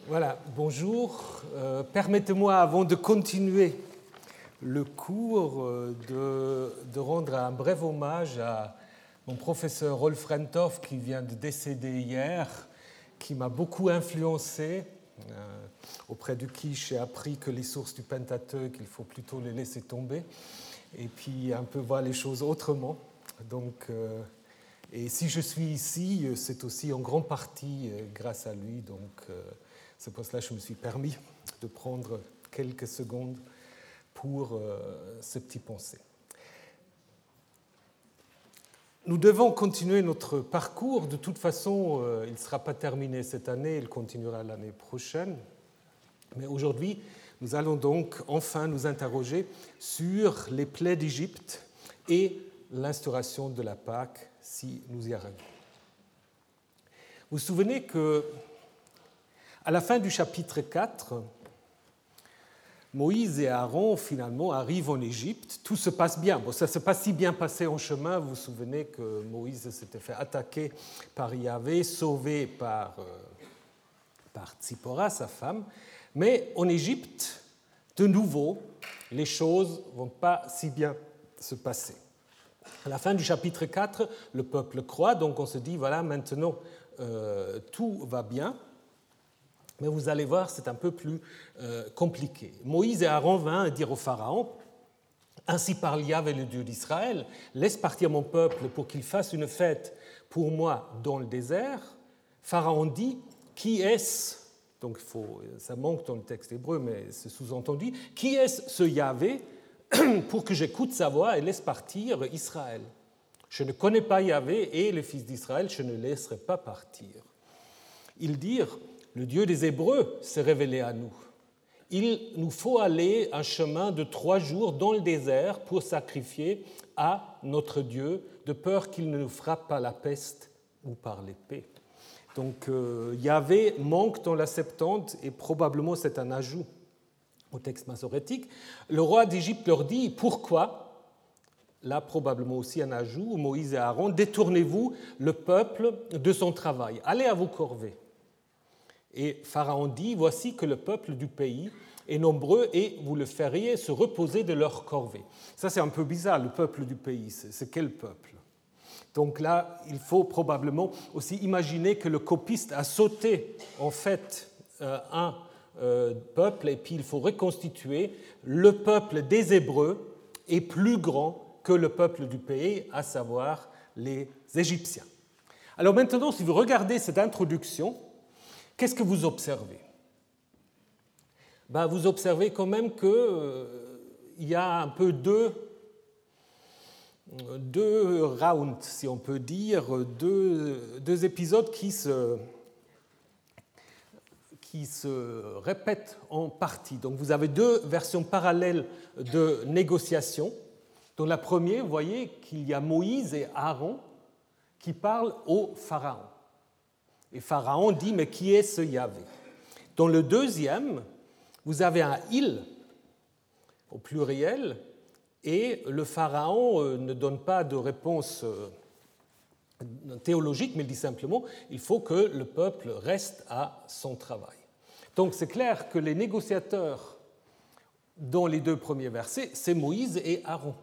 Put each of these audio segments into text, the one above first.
Voilà, bonjour. Permettez-moi, avant de continuer le cours, de rendre un bref hommage à mon professeur Rolf Renthoff, qui vient de décéder hier, qui m'a beaucoup influencé, auprès de qui j'ai appris que les sources du Pentateuque, il faut plutôt les laisser tomber, et puis un peu voir les choses autrement. Donc, et si je suis ici, c'est aussi en grande partie grâce à lui. Donc, c'est pour cela que je me suis permis de prendre quelques secondes pour ce petit pensée. Nous devons continuer notre parcours. De toute façon, il ne sera pas terminé cette année, il continuera l'année prochaine. Mais aujourd'hui, nous allons donc enfin nous interroger sur les plaies d'Égypte et l'instauration de la Pâque, si nous y arrivons. Vous vous souvenez que à la fin du chapitre 4, Moïse et Aaron, finalement, arrivent en Égypte. Tout se passe bien. Bon, ça ne s'est pas si bien passé en chemin. Vous vous souvenez que Moïse s'était fait attaquer par Yahvé, sauvé par Tzipora, sa femme. Mais en Égypte, de nouveau, les choses ne vont pas si bien se passer. À la fin du chapitre 4, le peuple croit. Donc on se dit, voilà, maintenant, tout va bien. Mais vous allez voir, c'est un peu plus compliqué. Moïse et Aaron vinrent dire au Pharaon, « Ainsi parle Yahvé, le Dieu d'Israël, laisse partir mon peuple pour qu'il fasse une fête pour moi dans le désert. » Pharaon dit, « Qui est-ce » Donc ça manque dans le texte hébreu, mais c'est sous-entendu, « Qui est-ce ce Yahvé pour que j'écoute sa voix et laisse partir Israël ? Je ne connais pas Yahvé et les fils d'Israël, je ne laisserai pas partir. » Ils dirent, le Dieu des Hébreux s'est révélé à nous. Il nous faut aller un chemin de 3 jours dans le désert pour sacrifier à notre Dieu, de peur qu'il ne nous frappe par la peste ou par l'épée. Donc Yahvé manque dans la Septante, et probablement c'est un ajout au texte massorétique. Le roi d'Égypte leur dit, pourquoi ? Là, probablement aussi un ajout, Moïse et Aaron, détournez-vous le peuple de son travail, allez à vos corvées. Et Pharaon dit, voici que le peuple du pays est nombreux et vous le feriez se reposer de leur corvée. Ça, c'est un peu bizarre, le peuple du pays, c'est quel peuple ? Donc là, il faut probablement aussi imaginer que le copiste a sauté en fait un peuple et puis il faut reconstituer le peuple des Hébreux est plus grand que le peuple du pays, à savoir les Égyptiens. Alors maintenant, si vous regardez cette introduction, qu'est-ce que vous observez ? Vous observez quand même qu'il y a un peu deux rounds, si on peut dire, deux épisodes qui se répètent en partie. Donc vous avez 2 versions parallèles de négociations. Dans la première, vous voyez qu'il y a Moïse et Aaron qui parlent au Pharaon. Et Pharaon dit, mais qui est ce Yahvé ? Dans le deuxième, vous avez un « il » au pluriel, et le Pharaon ne donne pas de réponse théologique, mais il dit simplement, il faut que le peuple reste à son travail. Donc c'est clair que les négociateurs dans les 2 premiers versets, c'est Moïse et Aaron.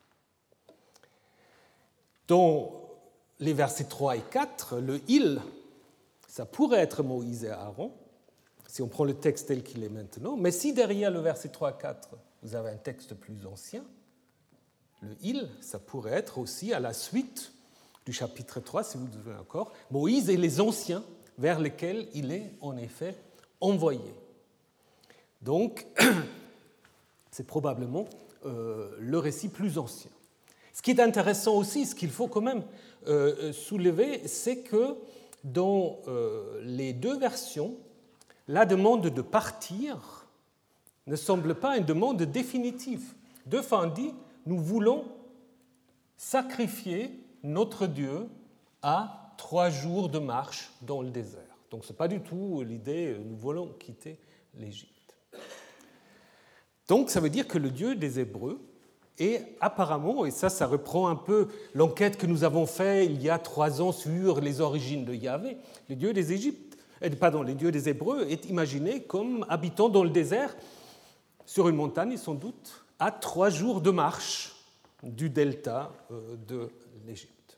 Dans les versets 3 et 4, le « il » ça pourrait être Moïse et Aaron, si on prend le texte tel qu'il est maintenant, mais si derrière le verset 3 à 4, vous avez un texte plus ancien, le « il », ça pourrait être aussi à la suite du chapitre 3, si vous vous souvenez encore, Moïse et les anciens vers lesquels il est en effet envoyé. Donc, c'est probablement le récit plus ancien. Ce qui est intéressant aussi, ce qu'il faut quand même soulever, c'est que dans les 2 versions, la demande de partir ne semble pas une demande définitive. 2 fois on dit, nous voulons sacrifier notre Dieu à 3 jours de marche dans le désert. Donc ce n'est pas du tout l'idée, nous voulons quitter l'Égypte. Donc ça veut dire que le Dieu des Hébreux est apparemment, et ça reprend un peu l'enquête que nous avons faite il y a 3 ans sur les origines de Yahvé, le Dieu les dieux des Hébreux est imaginé comme habitant dans le désert, sur une montagne sans doute, à 3 jours de marche du delta de l'Égypte.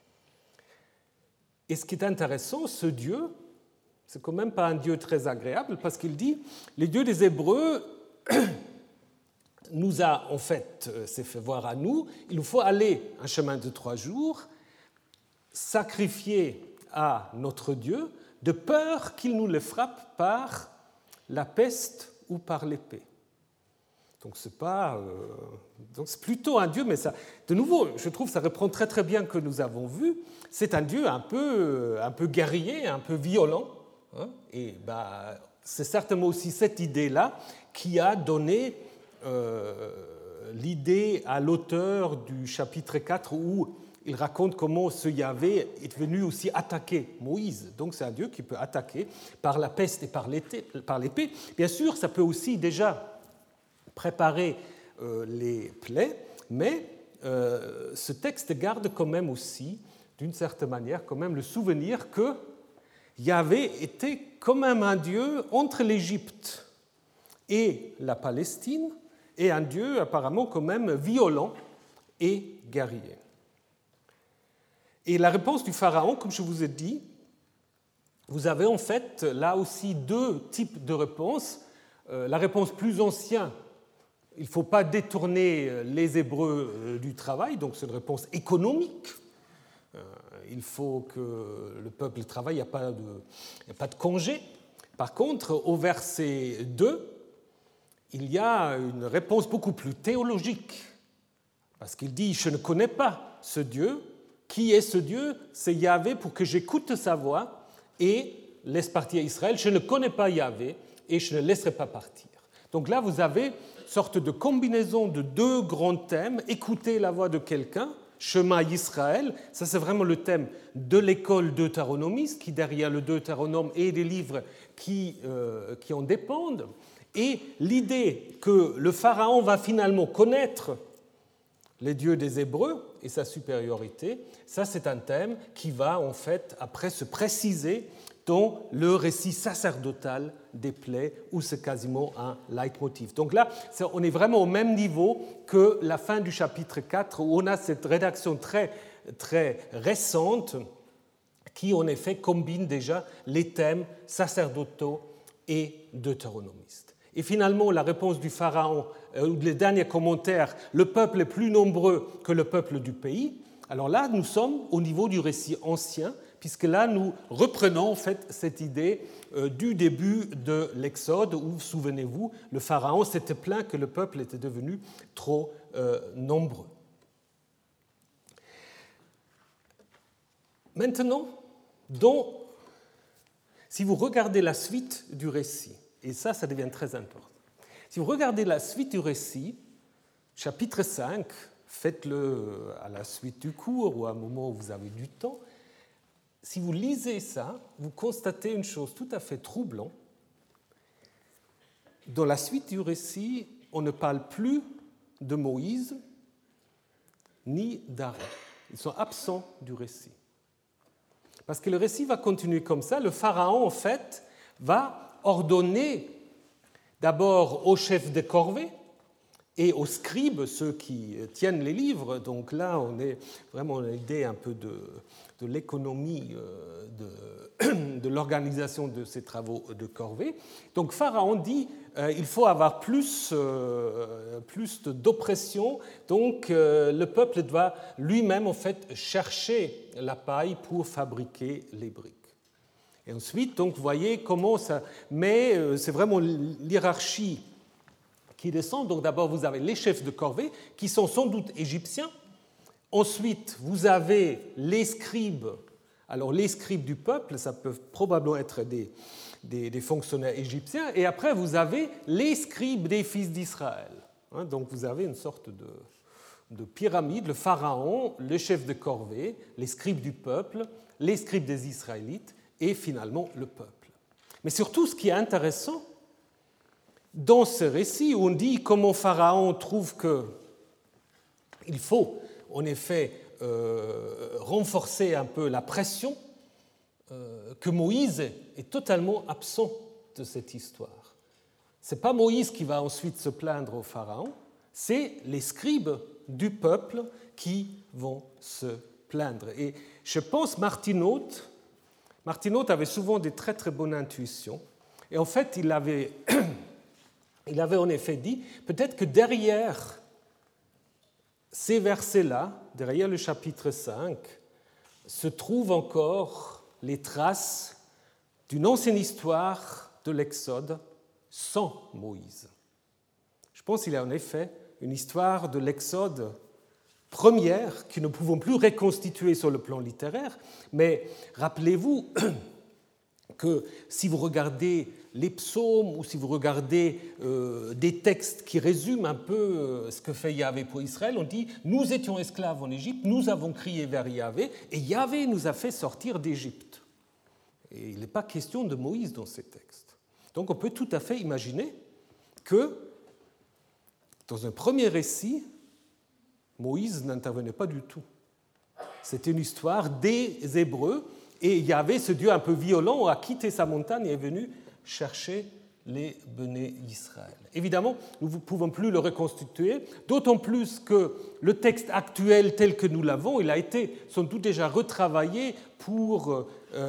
Et ce qui est intéressant, ce Dieu, c'est quand même pas un Dieu très agréable, parce qu'il dit, les dieux des Hébreux nous a en fait, s'est fait voir à nous, il nous faut aller un chemin de 3 jours, sacrifier à notre Dieu, de peur qu'il nous le frappe par la peste ou par l'épée. Donc c'est plutôt un Dieu, mais ça, de nouveau, je trouve que ça reprend très très bien que nous avons vu. C'est un Dieu un peu guerrier, un peu violent, hein, et c'est certainement aussi cette idée-là qui a donné l'idée à l'auteur du chapitre 4 où il raconte comment ce Yahvé est venu aussi attaquer Moïse. Donc c'est un Dieu qui peut attaquer par la peste et par l'épée. Bien sûr, ça peut aussi déjà préparer les plaies, mais ce texte garde quand même aussi, d'une certaine manière, quand même le souvenir que Yahvé était quand même un Dieu entre l'Égypte et la Palestine, et un Dieu apparemment quand même violent et guerrier. Et la réponse du Pharaon, comme je vous ai dit, vous avez en fait là aussi 2 types de réponses. La réponse plus ancienne, il ne faut pas détourner les Hébreux du travail, donc c'est une réponse économique. Il faut que le peuple travaille, il n'y a pas de congé. Par contre, au verset 2, il y a une réponse beaucoup plus théologique, parce qu'il dit « Je ne connais pas ce Dieu. Qui est ce Dieu ? C'est Yahvé pour que j'écoute sa voix et laisse partir Israël. Je ne connais pas Yahvé et je ne laisserai pas partir. » Donc là, vous avez une sorte de combinaison de 2 grands thèmes. Écouter la voix de quelqu'un, Shema Israël, ça c'est vraiment le thème de l'école deutéronomiste, qui derrière le Deutéronome et des livres qui en dépendent. Et l'idée que le Pharaon va finalement connaître les dieux des Hébreux et sa supériorité, ça c'est un thème qui va en fait après se préciser dans le récit sacerdotal des plaies, où c'est quasiment un leitmotiv. Donc là, on est vraiment au même niveau que la fin du chapitre 4, où on a cette rédaction très, très récente qui en effet combine déjà les thèmes sacerdotaux et deutéronomistes. Et finalement, la réponse du Pharaon, les derniers commentaires, le peuple est plus nombreux que le peuple du pays. Alors là, nous sommes au niveau du récit ancien, puisque là, nous reprenons en fait cette idée du début de l'Exode, où, souvenez-vous, le Pharaon s'était plaint que le peuple était devenu trop nombreux. Maintenant, si vous regardez la suite du récit, et ça devient très important. Si vous regardez la suite du récit, chapitre 5, faites-le à la suite du cours ou à un moment où vous avez du temps, si vous lisez ça, vous constatez une chose tout à fait troublante. Dans la suite du récit, on ne parle plus de Moïse ni d'Aaron. Ils sont absents du récit. Parce que le récit va continuer comme ça. Le Pharaon, en fait, va ordonner d'abord aux chefs de corvée et aux scribes, ceux qui tiennent les livres. Donc là, on est vraiment dans l'idée un peu de l'économie, de l'organisation de ces travaux de corvée. Donc Pharaon dit il faut avoir plus d'oppression, donc le peuple doit lui-même en fait chercher la paille pour fabriquer les briques. Et ensuite, donc, vous voyez comment ça... Mais c'est vraiment l'hierarchie qui descend. Donc d'abord, vous avez les chefs de corvée, qui sont sans doute égyptiens. Ensuite, vous avez les scribes. Alors, les scribes du peuple, ça peut probablement être des fonctionnaires égyptiens. Et après, vous avez les scribes des fils d'Israël. Donc, vous avez une sorte de pyramide, le pharaon, le chef de corvée, les scribes du peuple, les scribes des Israélites, et finalement le peuple. Mais surtout, ce qui est intéressant, dans ce récit où on dit comment Pharaon trouve qu'il faut en effet renforcer un peu la pression que Moïse est totalement absent de cette histoire. Ce n'est pas Moïse qui va ensuite se plaindre au Pharaon, c'est les scribes du peuple qui vont se plaindre. Et je pense Martinoth avait souvent des très très bonnes intuitions. Et en fait, il avait en effet dit, peut-être que derrière ces versets-là, derrière le chapitre 5, se trouvent encore les traces d'une ancienne histoire de l'Exode sans Moïse. Je pense qu'il y a en effet une histoire de l'Exode première que nous ne pouvons plus reconstituer sur le plan littéraire, mais rappelez-vous que si vous regardez les psaumes ou si vous regardez des textes qui résument un peu ce que fait Yahvé pour Israël, on dit « Nous étions esclaves en Égypte, nous avons crié vers Yahvé, et Yahvé nous a fait sortir d'Égypte. » Et il n'est pas question de Moïse dans ces textes. Donc on peut tout à fait imaginer que, dans un premier récit, Moïse n'intervenait pas du tout. C'était une histoire des Hébreux, et Yahvé, ce Dieu un peu violent, a quitté sa montagne et est venu chercher les Béné Israël. Évidemment, nous ne pouvons plus le reconstituer, d'autant plus que le texte actuel tel que nous l'avons, il a été sans doute déjà retravaillé pour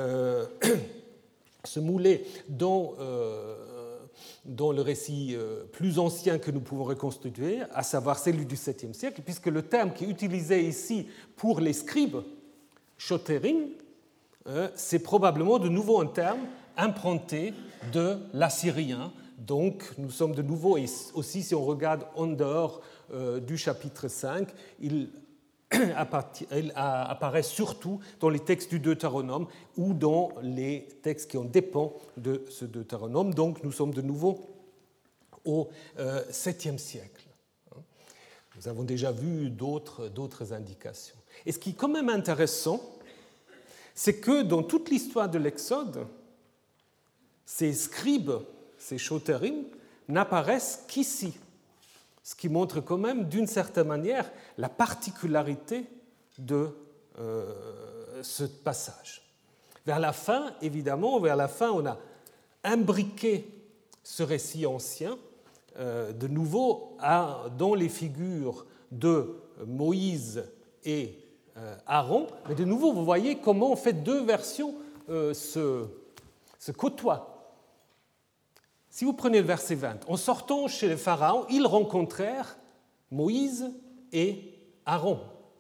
se mouler dans le récit plus ancien que nous pouvons reconstituer, à savoir celui du 7e siècle, puisque le terme qui est utilisé ici pour les scribes, chotérim, c'est probablement de nouveau un terme emprunté de l'assyrien. Donc nous sommes de nouveau, et aussi si on regarde en dehors du chapitre 5, il apparaît surtout dans les textes du Deutéronome ou dans les textes qui en dépendent de ce Deutéronome. Donc nous sommes de nouveau au 7e siècle. Nous avons déjà vu d'autres indications. Et ce qui est quand même intéressant, c'est que dans toute l'histoire de l'Exode, ces scribes, ces chotérim, n'apparaissent qu'ici, ce qui montre quand même d'une certaine manière la particularité de ce passage. Vers la fin, évidemment, on a imbriqué ce récit ancien de nouveau dans les figures de Moïse et Aaron, mais de nouveau, vous voyez comment en fait deux versions se côtoient. Si vous prenez le verset 20, en sortant chez le Pharaon, ils rencontrèrent Moïse et Aaron.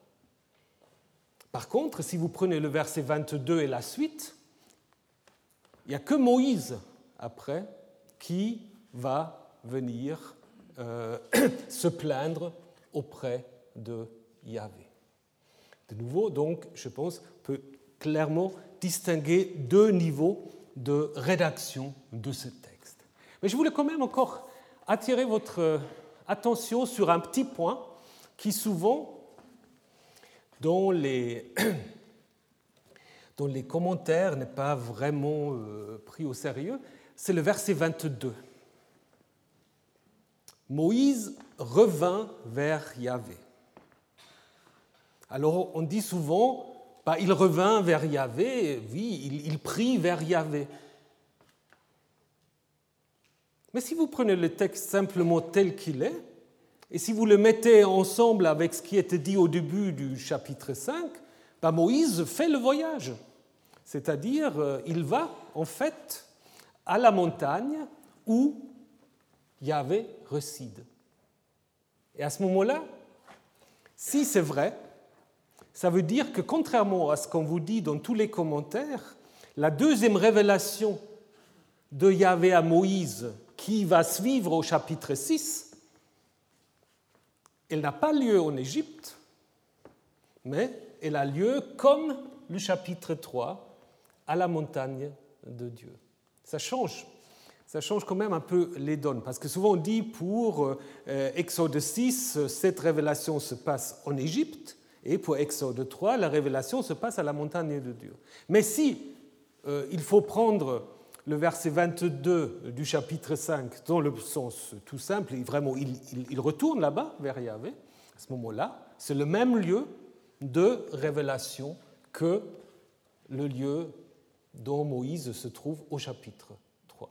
Par contre, si vous prenez le verset 22 et la suite, il n'y a que Moïse, après, qui va venir se plaindre auprès de Yahvé. De nouveau, donc, je pense, on peut clairement distinguer deux niveaux de rédaction de ce texte. Mais je voulais quand même encore attirer votre attention sur un petit point qui souvent, dans les commentaires, n'est pas vraiment pris au sérieux, c'est le verset 22. Moïse revint vers Yahvé. Alors on dit souvent, il revint vers Yahvé, oui, il prie vers Yahvé. Mais si vous prenez le texte simplement tel qu'il est, et si vous le mettez ensemble avec ce qui était dit au début du chapitre 5, Moïse fait le voyage. C'est-à-dire, il va en fait à la montagne où Yahvé réside. Et à ce moment-là, si c'est vrai, ça veut dire que contrairement à ce qu'on vous dit dans tous les commentaires, la deuxième révélation de Yahvé à Moïse, qui va suivre au chapitre 6, elle n'a pas lieu en Égypte, mais elle a lieu comme le chapitre 3 à la montagne de Dieu. Ça change quand même un peu les donnes, parce que souvent on dit pour Exode 6, cette révélation se passe en Égypte, et pour Exode 3, la révélation se passe à la montagne de Dieu. Mais si il faut prendre le verset 22 du chapitre 5 dans le sens tout simple, vraiment il retourne là-bas vers Yahvé, à ce moment-là, c'est le même lieu de révélation que le lieu dont Moïse se trouve au chapitre 3.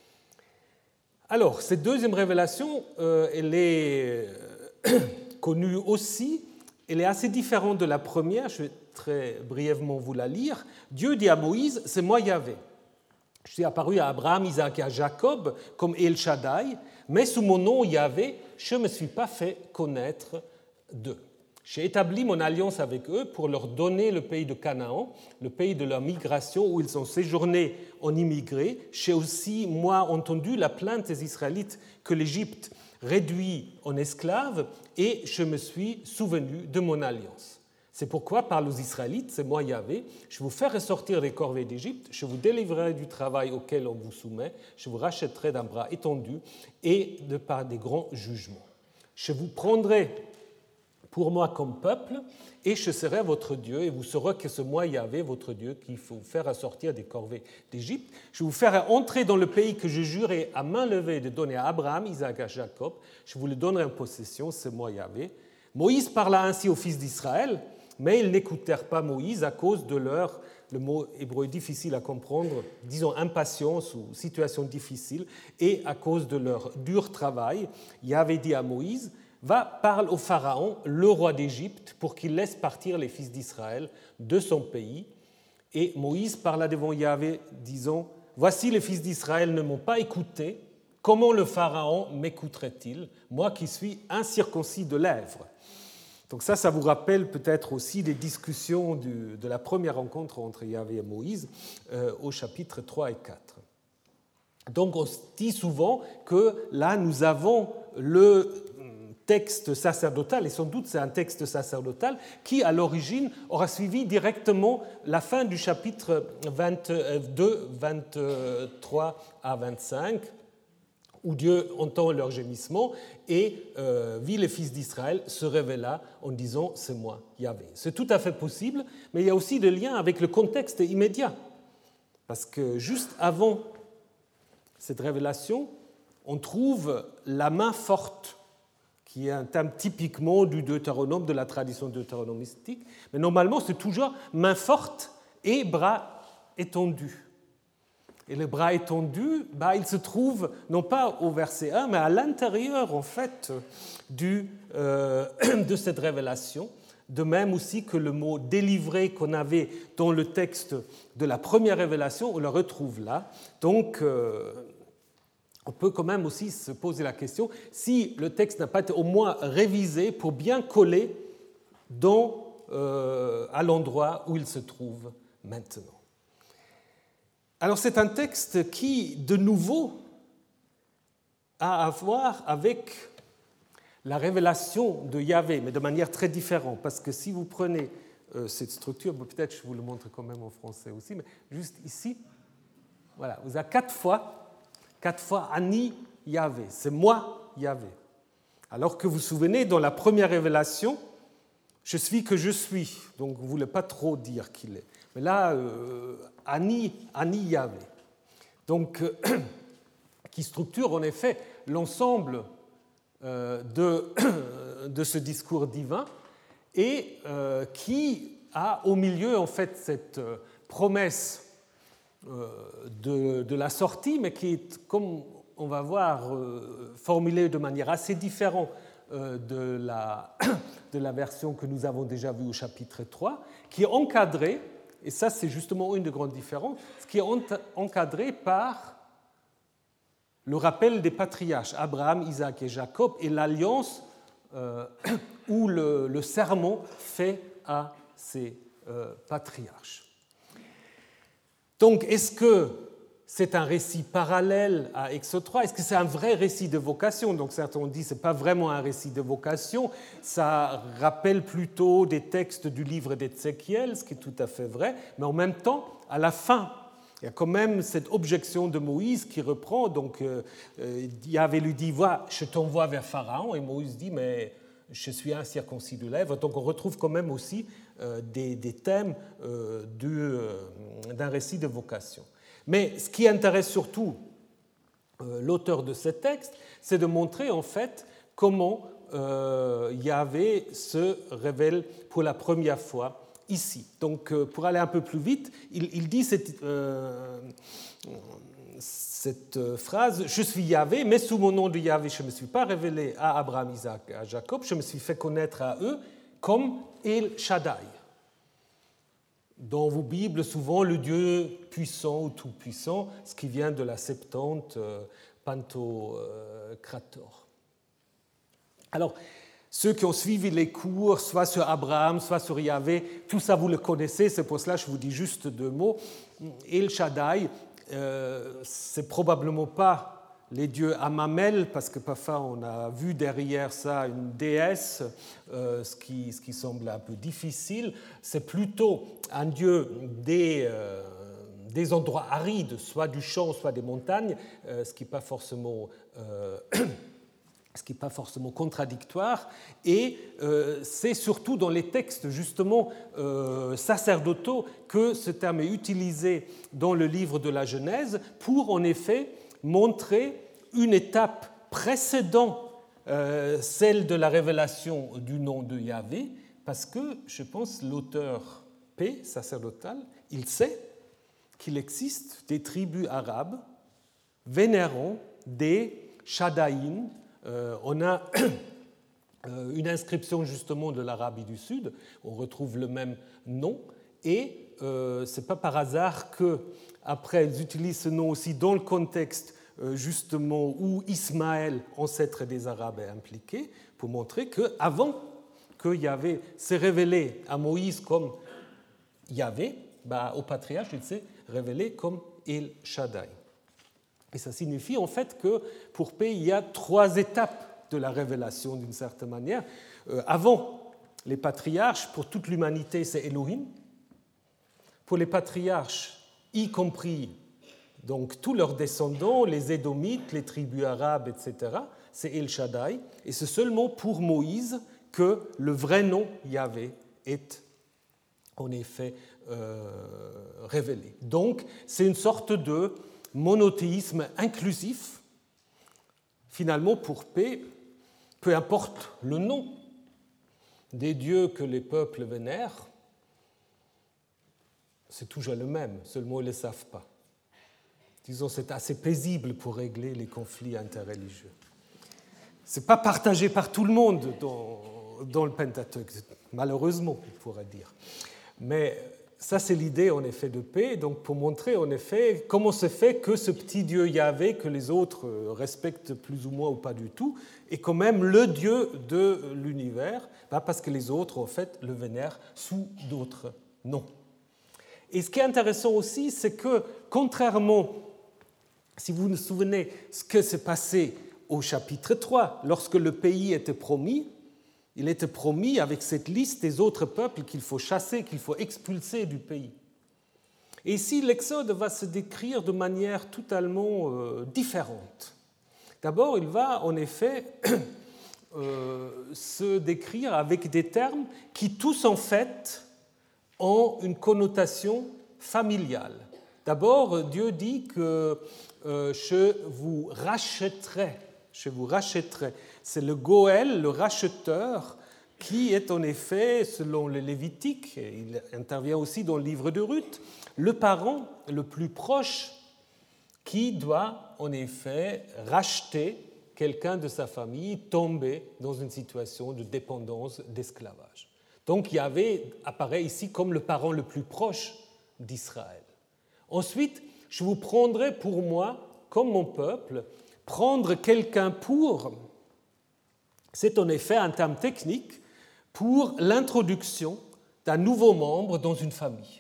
Alors, cette deuxième révélation, elle est connue aussi, elle est assez différente de la première, je vais très brièvement vous la lire. Dieu dit à Moïse, c'est moi Yahvé. Je suis apparu à Abraham, Isaac et à Jacob comme El Shaddai, mais sous mon nom Yahvé, je ne me suis pas fait connaître d'eux. J'ai établi mon alliance avec eux pour leur donner le pays de Canaan, le pays de leur migration où ils ont séjourné en immigré. J'ai aussi, moi, entendu la plainte des Israélites que l'Égypte réduit en esclaves et je me suis souvenu de mon alliance. C'est pourquoi, parle aux Israélites, c'est moi Yahvé, je vous ferai sortir des corvées d'Égypte, je vous délivrerai du travail auquel on vous soumet, je vous rachèterai d'un bras étendu et de par des grands jugements. Je vous prendrai pour moi comme peuple, et je serai votre Dieu, et vous saurez que c'est moi Yahvé, votre Dieu, qui vous fera sortir des corvées d'Égypte. Je vous ferai entrer dans le pays que je jurai à main levée de donner à Abraham, Isaac et Jacob. Je vous le donnerai en possession, c'est moi Yahvé. Moïse parla ainsi aux fils d'Israël, mais ils n'écoutèrent pas Moïse à cause de leur, le mot hébreu est difficile à comprendre, disons impatience ou situation difficile, et à cause de leur dur travail. Yahvé dit à Moïse, va, parle au Pharaon, le roi d'Égypte, pour qu'il laisse partir les fils d'Israël de son pays. Et Moïse parla devant Yahvé, disant, voici les fils d'Israël ne m'ont pas écouté, comment le Pharaon m'écouterait-il, moi qui suis incirconcis de lèvres? Donc ça vous rappelle peut-être aussi des discussions de la première rencontre entre Yahvé et Moïse au chapitre 3 et 4. Donc on se dit souvent que là nous avons le texte sacerdotal, et sans doute c'est un texte sacerdotal qui à l'origine aura suivi directement la fin du chapitre 22, 23 à 25, où Dieu entend leur gémissement et vit les fils d'Israël se révéla en disant « c'est moi, Yahvé ». C'est tout à fait possible, mais il y a aussi des liens avec le contexte immédiat. Parce que juste avant cette révélation, on trouve la main forte, qui est un thème typiquement du Deutéronome, de la tradition deutéronomistique. Mais normalement, c'est toujours main forte et bras étendus. Et le bras étendu, il se trouve non pas au verset 1, mais à l'intérieur en fait de cette révélation, de même aussi que le mot « délivrer » qu'on avait dans le texte de la première révélation, on le retrouve là. Donc, on peut quand même aussi se poser la question si le texte n'a pas été au moins révisé pour bien coller à l'endroit où il se trouve maintenant. Alors c'est un texte qui, de nouveau, a à voir avec la révélation de Yahvé, mais de manière très différente, parce que si vous prenez cette structure, peut-être je vous le montre quand même en français aussi, mais juste ici, voilà, vous avez 4 fois Ani Yahvé, c'est moi Yahvé. Alors que vous vous souvenez, dans la première révélation, je suis que je suis, donc vous ne voulez pas trop dire qu'il est. Mais là, Ani Yahvé. Donc, qui structure en effet l'ensemble de ce discours divin et qui a au milieu en fait cette promesse de la sortie, mais qui est, comme on va voir, formulée de manière assez différente de la version que nous avons déjà vue au chapitre 3, qui est encadrée, et ça c'est justement une des grandes différences, qui est encadrée par le rappel des patriarches, Abraham, Isaac et Jacob, et l'alliance ou le serment fait à ces patriarches. Donc, est-ce que c'est un récit parallèle à Exode 3? Est-ce que c'est un vrai récit de vocation? Donc, certains ont dit que ce n'est pas vraiment un récit de vocation, ça rappelle plutôt des textes du livre d'Ézéchiel, ce qui est tout à fait vrai, mais en même temps, à la fin, il y a quand même cette objection de Moïse qui reprend. Donc, Yahvé lui dit, va, je t'envoie vers Pharaon, et Moïse dit, mais je suis incirconcis de lèvres. Donc, on retrouve quand même aussi des thèmes d'un récit de vocation. Mais ce qui intéresse surtout l'auteur de ce texte, c'est de montrer en fait comment Yahvé se révèle pour la première fois ici. Donc, pour aller un peu plus vite, il dit cette phrase « Je suis Yahvé, mais sous mon nom de Yahvé, je ne me suis pas révélé à Abraham, Isaac et à Jacob, je me suis fait connaître à eux comme El Shaddai ». Dans vos Bibles, souvent le Dieu puissant ou tout-puissant, ce qui vient de la Septante Pantocrator. Alors, ceux qui ont suivi les cours, soit sur Abraham, soit sur Yahvé, tout ça vous le connaissez, c'est pour cela que je vous dis juste 2 mots. El Shaddai, c'est probablement pas les dieux Amamel, parce que parfois on a vu derrière ça une déesse, ce qui semble un peu difficile. C'est plutôt un dieu des endroits arides, soit du champ, soit des montagnes, ce qui n'est pas forcément contradictoire, et c'est surtout dans les textes justement sacerdotaux que ce terme est utilisé dans le livre de la Genèse pour en effet montrer une étape précédant celle de la révélation du nom de Yahvé, parce que je pense l'auteur P, sacerdotal, il sait qu'il existe des tribus arabes vénérant des Shaddaïm. On a une inscription justement de l'Arabie du Sud, on retrouve le même nom, et ce n'est pas par hasard qu'après ils utilisent ce nom aussi dans le contexte justement où Ismaël, ancêtre des Arabes, est impliqué, pour montrer qu'avant que Yahvé s'est révélé à Moïse comme Yahvé, au patriarche il s'est révélé comme El Shaddai. Et ça signifie en fait que pour P, il y a 3 étapes de la révélation d'une certaine manière. Avant les patriarches, pour toute l'humanité, c'est Elohim. Pour les patriarches, y compris donc tous leurs descendants, les Édomites, les tribus arabes, etc., c'est El Shaddai. Et c'est seulement pour Moïse que le vrai nom Yahvé est en effet révélé. Donc c'est une sorte de monothéisme inclusif. Finalement, pour P, peu importe le nom des dieux que les peuples vénèrent, c'est toujours le même, seulement ils ne le savent pas. Disons, c'est assez paisible pour régler les conflits interreligieux. Ce n'est pas partagé par tout le monde dans le Pentateuque, malheureusement, on pourrait dire. Mais ça, c'est l'idée, en effet, de P, donc pour montrer, en effet, comment se fait que ce petit Dieu Yahvé, que les autres respectent plus ou moins ou pas du tout, est quand même le Dieu de l'univers, parce que les autres, en fait, le vénèrent sous d'autres noms. Et ce qui est intéressant aussi, c'est que, contrairement, si vous vous souvenez ce que s'est passé au chapitre 3, lorsque le pays était promis, il était promis avec cette liste des autres peuples qu'il faut chasser, qu'il faut expulser du pays. Et ici, l'Exode va se décrire de manière totalement différente. D'abord, il va en effet se décrire avec des termes qui tous en fait ont une connotation familiale. D'abord, Dieu dit que je vous rachèterai. C'est le Goël, le racheteur, qui est en effet, selon le Lévitique, et il intervient aussi dans le livre de Ruth, le parent le plus proche qui doit en effet racheter quelqu'un de sa famille tombé dans une situation de dépendance, d'esclavage. Donc Yahvé apparaît ici comme le parent le plus proche d'Israël. Ensuite, je vous prendrai pour moi, comme mon peuple. Prendre quelqu'un pour, c'est en effet un terme technique pour l'introduction d'un nouveau membre dans une famille.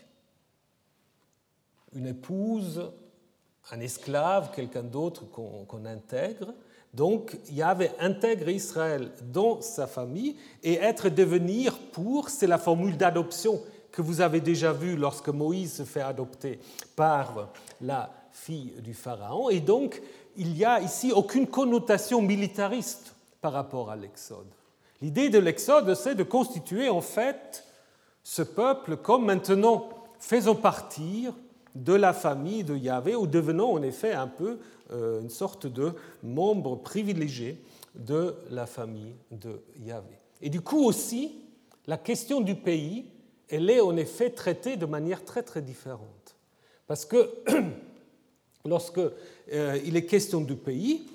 Une épouse, un esclave, quelqu'un d'autre qu'on intègre. Donc, Yahvé intègre Israël dans sa famille et être devenir pour, c'est la formule d'adoption que vous avez déjà vue lorsque Moïse se fait adopter par la fille du Pharaon. Et donc, il n'y a ici aucune connotation militariste par rapport à l'Exode. L'idée de l'Exode, c'est de constituer en fait ce peuple comme maintenant faisant partie de la famille de Yahvé ou devenant en effet un peu une sorte de membre privilégié de la famille de Yahvé. Et du coup aussi, la question du pays elle est en effet traitée de manière très très différente. Parce que lorsque il est question du pays,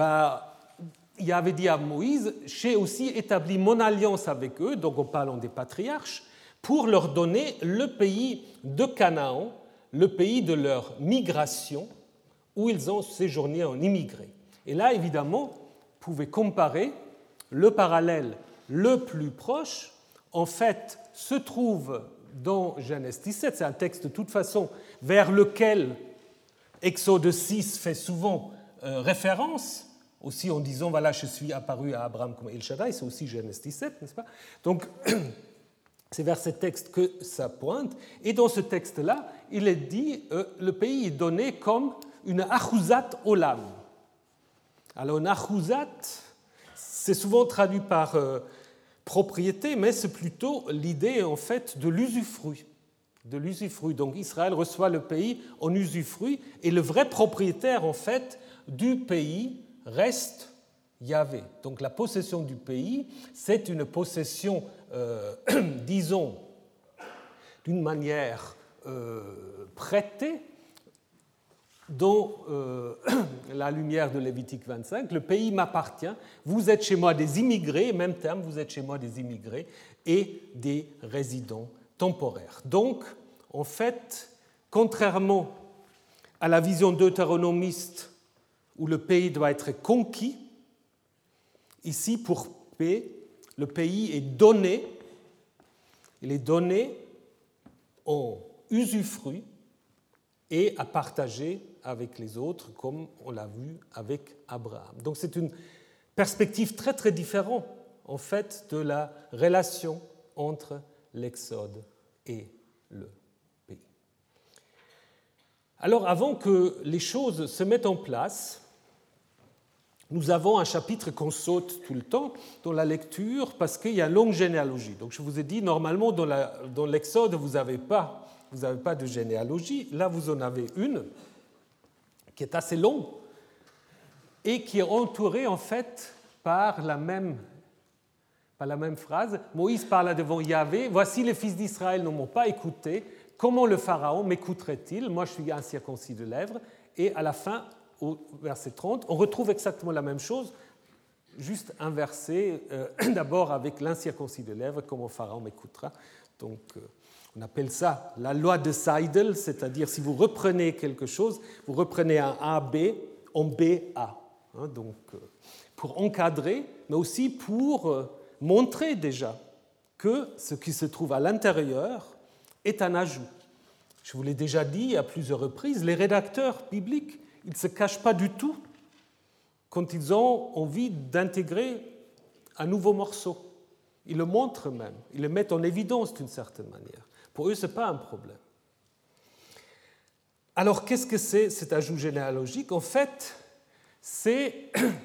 il avait dit à Moïse, j'ai aussi établi mon alliance avec eux, donc en parlant des patriarches, pour leur donner le pays de Canaan, le pays de leur migration, où ils ont séjourné en immigré. Et là, évidemment, vous pouvez comparer le parallèle le plus proche, en fait, se trouve dans Genèse 17, c'est un texte de toute façon vers lequel Exode 6 fait souvent référence, aussi en disant, voilà, je suis apparu à Abraham comme El Shaddai, c'est aussi Genèse 17, n'est-ce pas? Donc, c'est vers ce texte que ça pointe. Et dans ce texte-là, il est dit, le pays est donné comme une achuzat olam. Alors, une achuzat, c'est souvent traduit par propriété, mais c'est plutôt l'idée, en fait, de l'usufruit. Donc, Israël reçoit le pays en usufruit, et le vrai propriétaire, en fait, du pays reste Yahvé. Donc la possession du pays, c'est une possession, disons, d'une manière prêtée, dans la lumière de Lévitique 25. Le pays m'appartient, vous êtes chez moi des immigrés, même terme, vous êtes chez moi des immigrés et des résidents temporaires. Donc, en fait, contrairement à la vision deutéronomiste où le pays doit être conquis, ici, pour P, le pays est donné, il est donné en usufruit et à partager avec les autres, comme on l'a vu avec Abraham. Donc c'est une perspective très très différente, en fait, de la relation entre l'Exode et le pays. Alors, avant que les choses se mettent en place, nous avons un chapitre qu'on saute tout le temps dans la lecture parce qu'il y a une longue généalogie. Donc je vous ai dit, normalement, dans l'Exode, vous n'avez pas de généalogie. Là, vous en avez une qui est assez longue et qui est entourée, en fait, par la même phrase. Moïse parle devant Yahvé, « Voici les fils d'Israël ne m'ont pas écouté. Comment le Pharaon m'écouterait-il? Moi, je suis incirconcis de lèvres. » Et à la fin, au verset 30, on retrouve exactement la même chose, juste inversé, d'abord avec l'incirconcis de lèvres, comment Pharaon m'écoutera. Donc, on appelle ça la loi de Seidel, c'est-à-dire si vous reprenez quelque chose, vous reprenez un AB en BA. Donc, pour encadrer, mais aussi pour montrer déjà que ce qui se trouve à l'intérieur est un ajout. Je vous l'ai déjà dit à plusieurs reprises, les rédacteurs bibliques, ils ne se cachent pas du tout quand ils ont envie d'intégrer un nouveau morceau. Ils le montrent même, ils le mettent en évidence d'une certaine manière. Pour eux, ce n'est pas un problème. Alors, qu'est-ce que c'est cet ajout généalogique? En fait, c'est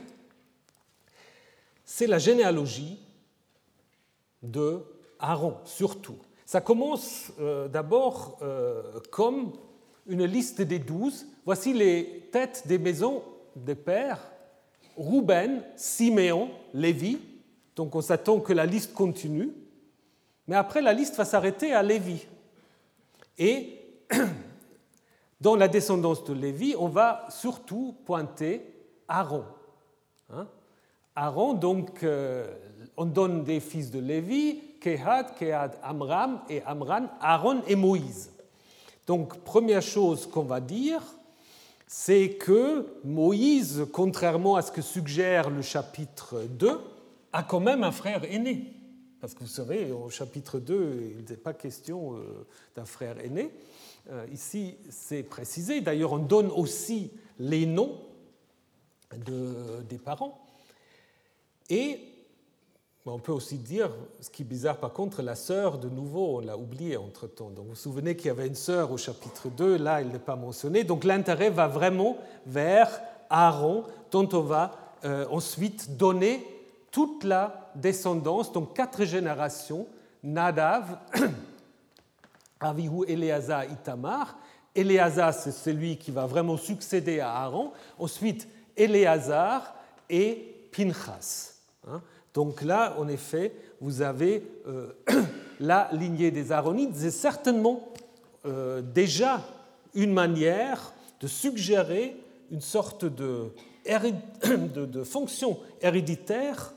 la généalogie de Aaron, surtout. Ça commence d'abord comme une liste des 12. Voici les têtes des maisons des pères, Rouben, Siméon, Lévi. Donc on s'attend que la liste continue. Mais après, la liste va s'arrêter à Lévi. Et dans la descendance de Lévi, on va surtout pointer Aaron. Aaron, donc, on donne des fils de Lévi, Kehat, Amram, et Amran, Aaron et Moïse. Donc, première chose qu'on va dire, c'est que Moïse, contrairement à ce que suggère le chapitre 2, a quand même un frère aîné. Parce que vous savez, au chapitre 2, il n'est pas question d'un frère aîné. Ici, c'est précisé. D'ailleurs, on donne aussi les noms des parents. Et on peut aussi dire, ce qui est bizarre par contre, la sœur, de nouveau, on l'a oublié entre-temps. Donc vous vous souvenez qu'il y avait une sœur au chapitre 2, là, elle n'est pas mentionnée. Donc l'intérêt va vraiment vers Aaron, dont on va ensuite donner toute la descendance, donc 4 générations, Nadav, Avihu, Éléazar, Itamar. Éléazar, c'est celui qui va vraiment succéder à Aaron. Ensuite, Éléazar et Pinchas. Donc là, en effet, vous avez la lignée des Aaronides, c'est certainement déjà une manière de suggérer une sorte de fonction héréditaire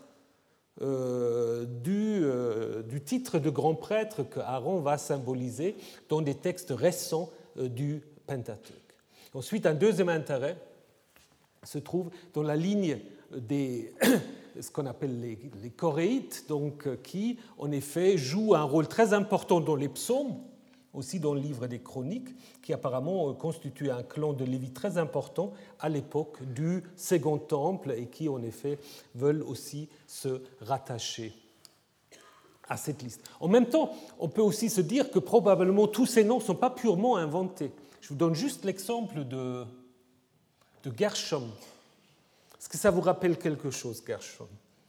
du titre de grand prêtre que Aaron va symboliser dans des textes récents du Pentateuque. Ensuite, un deuxième intérêt se trouve dans la ligne des ce qu'on appelle les choréites, donc, qui en effet jouent un rôle très important dans les psaumes, aussi dans le livre des Chroniques, qui apparemment constitue un clan de Lévi très important à l'époque du Second Temple et qui en effet veulent aussi se rattacher à cette liste. En même temps, on peut aussi se dire que probablement tous ces noms ne sont pas purement inventés. Je vous donne juste l'exemple de Gershom. Est-ce que ça vous rappelle quelque chose, Gershom?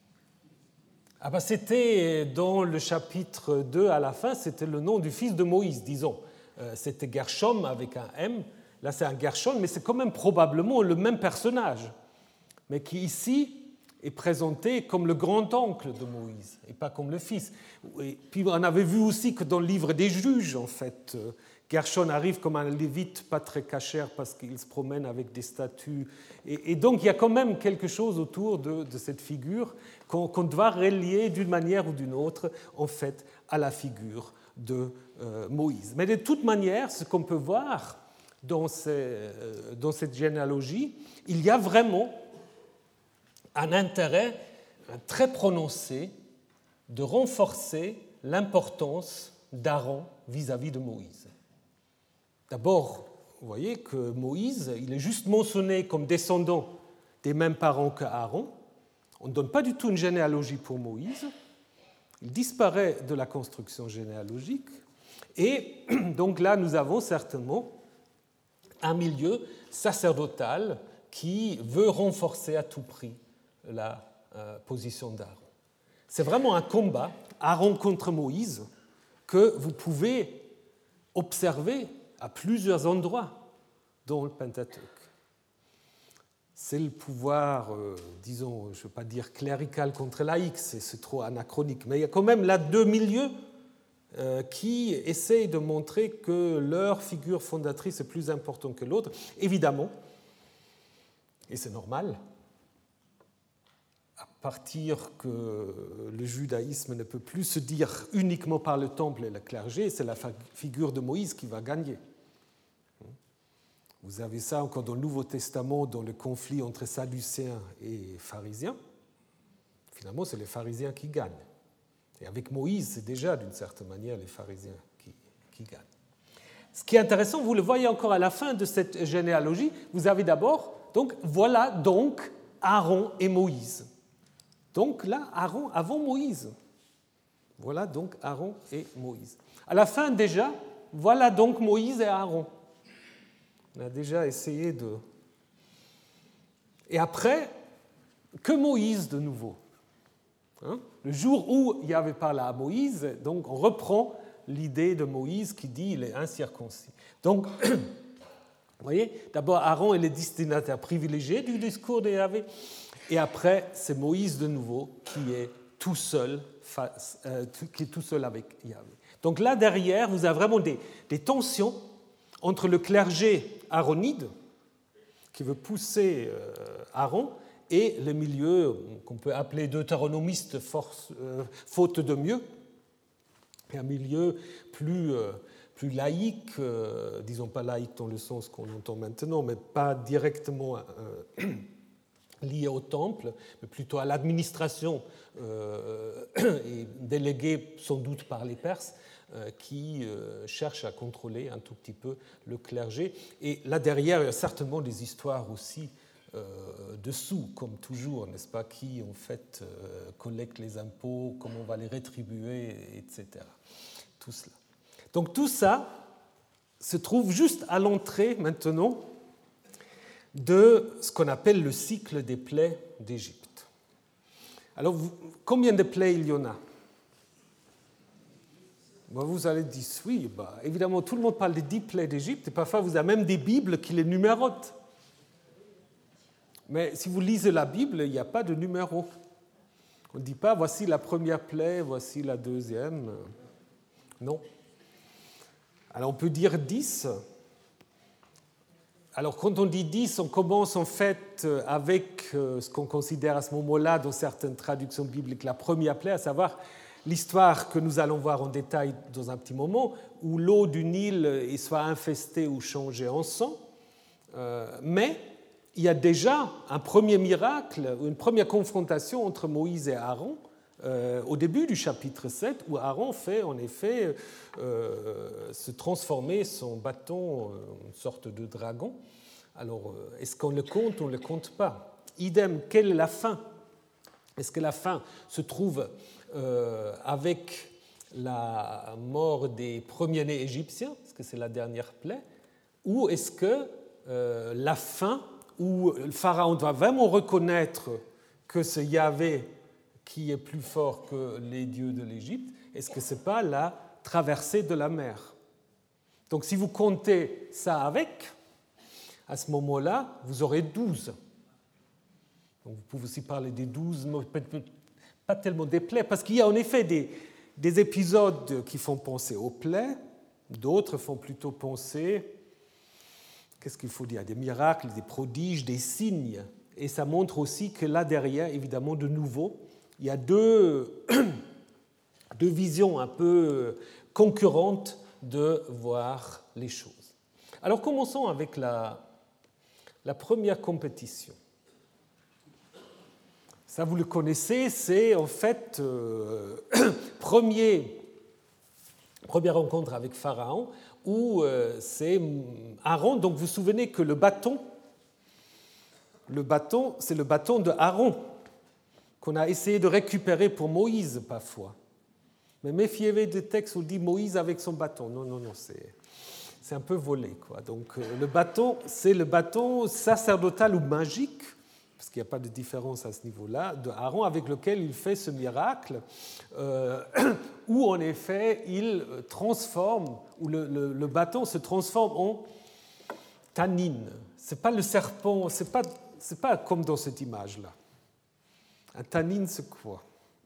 C'était dans le chapitre 2 à la fin, c'était le nom du fils de Moïse, disons. C'était Gershom avec un M. Là, c'est un Gershon, mais c'est quand même probablement le même personnage, mais qui ici est présenté comme le grand-oncle de Moïse et pas comme le fils. Et puis on avait vu aussi que dans le livre des Juges, en fait, Gershon arrive comme un lévite pas très cachère parce qu'il se promène avec des statues. Et donc il y a quand même quelque chose autour de cette figure qu'on doit relier d'une manière ou d'une autre, en fait, à la figure de Moïse. Mais de toute manière, ce qu'on peut voir dans cette généalogie, il y a vraiment un intérêt très prononcé de renforcer l'importance d'Aaron vis-à-vis de Moïse. D'abord, vous voyez que Moïse, il est juste mentionné comme descendant des mêmes parents qu'Aaron. On ne donne pas du tout une généalogie pour Moïse. Il disparaît de la construction généalogique. Et donc là, nous avons certainement un milieu sacerdotal qui veut renforcer à tout prix la position d'Aaron. C'est vraiment un combat, Aaron contre Moïse, que vous pouvez observer à plusieurs endroits dans le Pentateuque. C'est le pouvoir, disons, je ne veux pas dire clérical contre laïque, c'est trop anachronique, mais il y a quand même là deux milieux qui essayent de montrer que leur figure fondatrice est plus importante que l'autre. Évidemment, et c'est normal, à partir que le judaïsme ne peut plus se dire uniquement par le temple et le clergé, c'est la figure de Moïse qui va gagner. Vous avez ça encore dans le Nouveau Testament, dans le conflit entre Sadducéens et pharisiens. Finalement, c'est les pharisiens qui gagnent. Et avec Moïse, c'est déjà d'une certaine manière les pharisiens qui gagnent. Ce qui est intéressant, vous le voyez encore à la fin de cette généalogie, vous avez d'abord, donc voilà donc Aaron et Moïse. Donc là, Aaron avant Moïse. Voilà donc Aaron et Moïse. À la fin déjà, voilà donc Moïse et Aaron. On a déjà essayé de... Et après, que Moïse de nouveau. Le jour où Yahvé parle à Moïse, donc on reprend l'idée de Moïse qui dit il est incirconcis. Donc, vous voyez, d'abord Aaron est le destinataire privilégié du discours de Yahvé, et après c'est Moïse de nouveau qui est tout seul avec Yahvé. Donc là derrière, vous avez vraiment des tensions entre le clergé aaronide, qui veut pousser Aaron, et le milieu qu'on peut appeler deutéronomiste faute de mieux, et un milieu plus laïque, disons pas laïque dans le sens qu'on entend maintenant, mais pas directement lié au temple, mais plutôt à l'administration et délégué sans doute par les Perses, qui cherche à contrôler un tout petit peu le clergé. Et là derrière, il y a certainement des histoires aussi dessous, comme toujours, n'est-ce pas, qui en fait collecte les impôts, comment on va les rétribuer, etc. Tout cela. Donc tout ça se trouve juste à l'entrée maintenant de ce qu'on appelle le cycle des plaies d'Égypte. Alors, combien de plaies il y en a ? Vous allez dire, oui, évidemment, tout le monde parle des 10 plaies d'Égypte, et parfois vous avez même des Bibles qui les numérotent. Mais si vous lisez la Bible, il n'y a pas de numéro. On ne dit pas, voici la première plaie, voici la deuxième. Non. Alors on peut dire 10. Alors quand on dit 10, on commence en fait avec ce qu'on considère à ce moment-là dans certaines traductions bibliques la première plaie, à savoir l'histoire que nous allons voir en détail dans un petit moment, où l'eau du Nil soit infestée ou changée en sang. Mais il y a déjà un premier miracle, une première confrontation entre Moïse et Aaron au début du chapitre 7, où Aaron fait en effet se transformer son bâton en une sorte de dragon. Alors, est-ce qu'on le compte ou on ne le compte pas? Idem, quelle est la fin? Est-ce que la fin se trouve avec la mort des premiers-nés égyptiens, parce que c'est la dernière plaie, ou est-ce que la fin où le pharaon doit vraiment reconnaître que c'est Yahvé qui est plus fort que les dieux de l'Égypte, est-ce que ce n'est pas la traversée de la mer? Donc si vous comptez ça avec, à ce moment-là, vous aurez 12. Donc vous pouvez aussi parler des 12, pas tellement des plaies, parce qu'il y a en effet des épisodes qui font penser aux plaies, d'autres font plutôt penser, qu'est-ce qu'il faut dire, des miracles, des prodiges, des signes. Et ça montre aussi que là derrière, évidemment, de nouveau, il y a deux visions un peu concurrentes de voir les choses. Alors commençons avec la première compétition. Ça, vous le connaissez, c'est en fait première rencontre avec Pharaon, où c'est Aaron. Donc vous vous souvenez que le bâton, c'est le bâton de Aaron qu'on a essayé de récupérer pour Moïse parfois. Mais méfiez-vous des textes où on dit Moïse avec son bâton. Non, c'est un peu volé, quoi. Donc le bâton, c'est le bâton sacerdotal ou magique, parce qu'il n'y a pas de différence à ce niveau-là, de Aaron, avec lequel il fait ce miracle, où en effet il transforme, où le bâton se transforme en tanine. Ce n'est pas le serpent, c'est pas comme dans cette image-là. Un tanine, c'est quoi?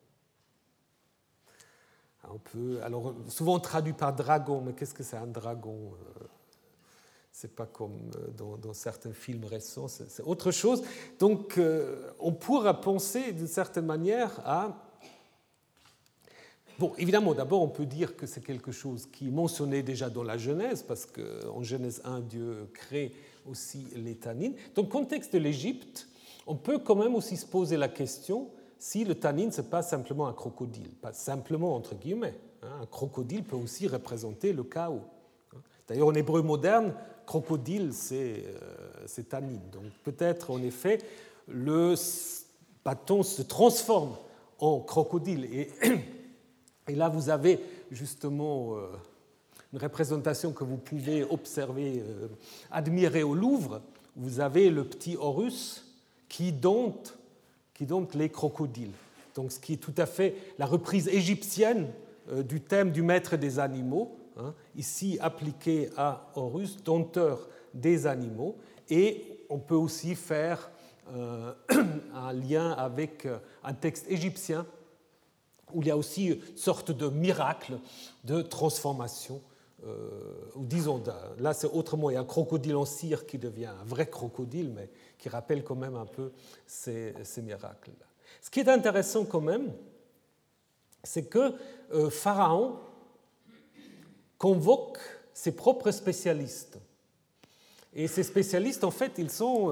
Alors, souvent on traduit par dragon, mais qu'est-ce que c'est un dragon? C'est pas comme dans certains films récents, c'est autre chose. Donc, on pourra penser d'une certaine manière à... Bon, évidemment, d'abord, on peut dire que c'est quelque chose qui est mentionné déjà dans la Genèse, parce qu'en Genèse 1, Dieu crée aussi les tanines. Dans le contexte de l'Égypte, on peut quand même aussi se poser la question si le tanine, ce n'est pas simplement un crocodile, pas simplement entre guillemets. Un crocodile peut aussi représenter le chaos. D'ailleurs, en hébreu moderne, crocodile, c'est tanine. Donc peut-être, en effet, le bâton se transforme en crocodile. Et là, vous avez justement une représentation que vous pouvez observer, admirer au Louvre. Vous avez le petit Horus qui dompte les crocodiles. Donc, ce qui est tout à fait la reprise égyptienne du thème du maître des animaux, ici appliqué à Horus, dompteur des animaux. Et on peut aussi faire un lien avec un texte égyptien où il y a aussi une sorte de miracle de transformation. Ou disons, là c'est autrement, il y a un crocodile en cire qui devient un vrai crocodile, mais qui rappelle quand même un peu ces miracles-là. Ce qui est intéressant quand même, c'est que Pharaon convoque ses propres spécialistes. Et ces spécialistes, en fait, ils sont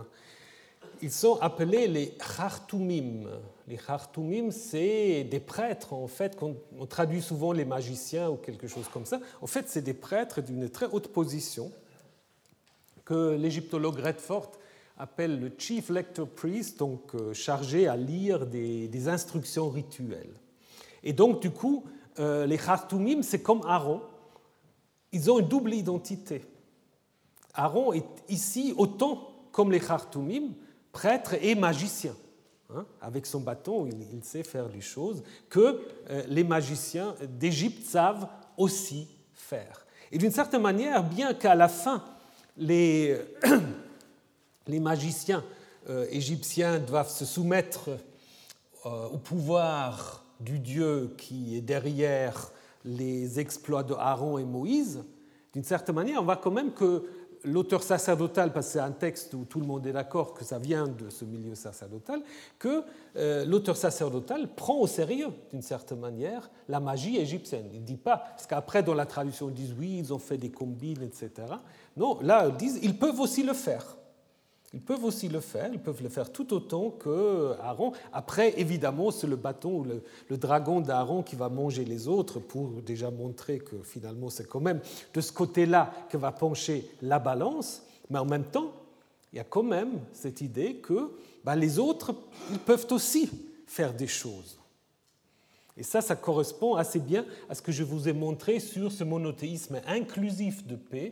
appelés les Khartoumim. Les Khartoumim, c'est des prêtres, en fait, on traduit souvent les magiciens ou quelque chose comme ça. En fait, c'est des prêtres d'une très haute position que l'égyptologue Redford appelle le Chief Lector Priest, donc chargé à lire des instructions rituelles. Et donc, du coup, les Khartoumim, c'est comme Aaron. Ils ont une double identité. Aaron est ici autant comme les Khartoumim, prêtre et magicien. Avec son bâton, il sait faire des choses que les magiciens d'Égypte savent aussi faire. Et d'une certaine manière, bien qu'à la fin, les magiciens égyptiens doivent se soumettre au pouvoir du dieu qui est derrière les exploits de Aaron et Moïse, d'une certaine manière, on voit quand même que l'auteur sacerdotal, parce que c'est un texte où tout le monde est d'accord que ça vient de ce milieu sacerdotal, que l'auteur sacerdotal prend au sérieux, d'une certaine manière, la magie égyptienne. Il ne dit pas, parce qu'après dans la traduction ils disent oui, ils ont fait des combines, etc. Non, là ils disent ils peuvent aussi le faire. Ils peuvent aussi le faire, ils peuvent le faire tout autant que Aaron. Après, évidemment, c'est le bâton ou le dragon d'Aaron qui va manger les autres pour déjà montrer que finalement c'est quand même de ce côté-là que va pencher la balance. Mais en même temps, il y a quand même cette idée que les autres, ils peuvent aussi faire des choses. Et ça correspond assez bien à ce que je vous ai montré sur ce monothéisme inclusif de paix,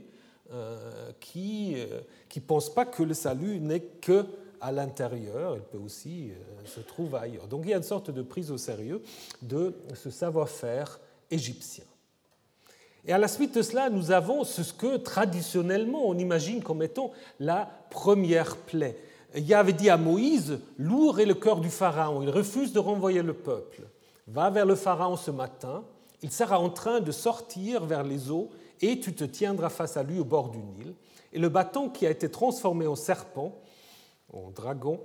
qui ne pense pas que le salut n'est qu'à l'intérieur, il peut aussi se trouver ailleurs. Donc il y a une sorte de prise au sérieux de ce savoir-faire égyptien. Et à la suite de cela, nous avons ce que traditionnellement on imagine comme étant la première plaie. Yahvé dit à Moïse, lourd est le cœur du Pharaon, il refuse de renvoyer le peuple. Va vers le Pharaon ce matin, il sera en train de sortir vers les eaux et tu te tiendras face à lui au bord du Nil. Et le bâton qui a été transformé en serpent, en dragon,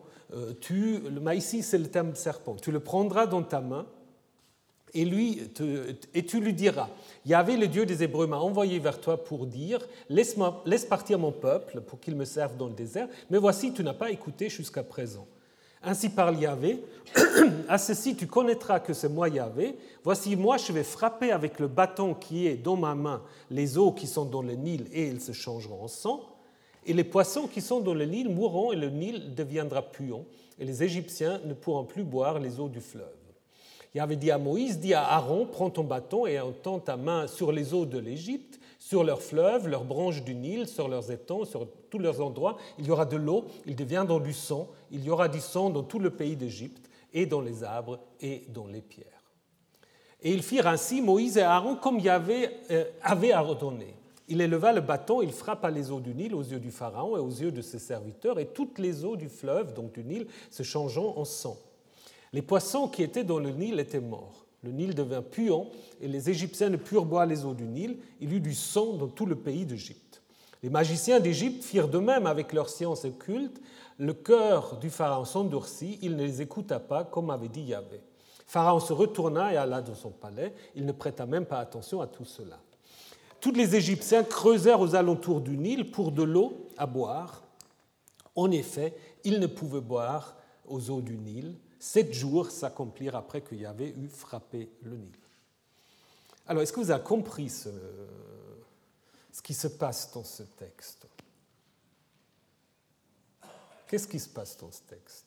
ici c'est le terme serpent, tu le prendras dans ta main et tu lui diras, Yahvé, le Dieu des Hébreux, m'a envoyé vers toi pour dire, laisse partir mon peuple pour qu'il me serve dans le désert, mais voici, tu n'as pas écouté jusqu'à présent. Ainsi parle Yahvé, à ceci tu connaîtras que c'est moi Yahvé, voici moi je vais frapper avec le bâton qui est dans ma main les eaux qui sont dans le Nil et elles se changeront en sang, et les poissons qui sont dans le Nil mourront et le Nil deviendra puant, et les Égyptiens ne pourront plus boire les eaux du fleuve. Yahvé dit à Moïse, dis à Aaron, prends ton bâton et entends ta main sur les eaux de l'Égypte, sur leurs fleuves, leurs branches du Nil, sur leurs étangs, sur tous leurs endroits, il y aura de l'eau, ils deviendront du sang, il y aura du sang dans tout le pays d'Égypte, et dans les arbres et dans les pierres. Et ils firent ainsi, Moïse et Aaron, comme Yahvé avait ordonné. Il éleva le bâton, il frappa les eaux du Nil aux yeux du Pharaon et aux yeux de ses serviteurs, et toutes les eaux du fleuve, donc du Nil, se changeant en sang. Les poissons qui étaient dans le Nil étaient morts. Le Nil devint puant et les Égyptiens ne purent boire les eaux du Nil. Il y eut du sang dans tout le pays d'Égypte. Les magiciens d'Égypte firent de même avec leur science occulte. Le cœur du Pharaon s'endurcit, il ne les écouta pas comme avait dit Yahvé. Pharaon se retourna et alla dans son palais. Il ne prêta même pas attention à tout cela. Tous les Égyptiens creusèrent aux alentours du Nil pour de l'eau à boire. En effet, ils ne pouvaient boire aux eaux du Nil. 7 jours s'accomplirent après que Yahvé eut frappé le Nil. Alors, est-ce que vous avez compris ce qui se passe dans ce texte? Qu'est-ce qui se passe dans ce texte?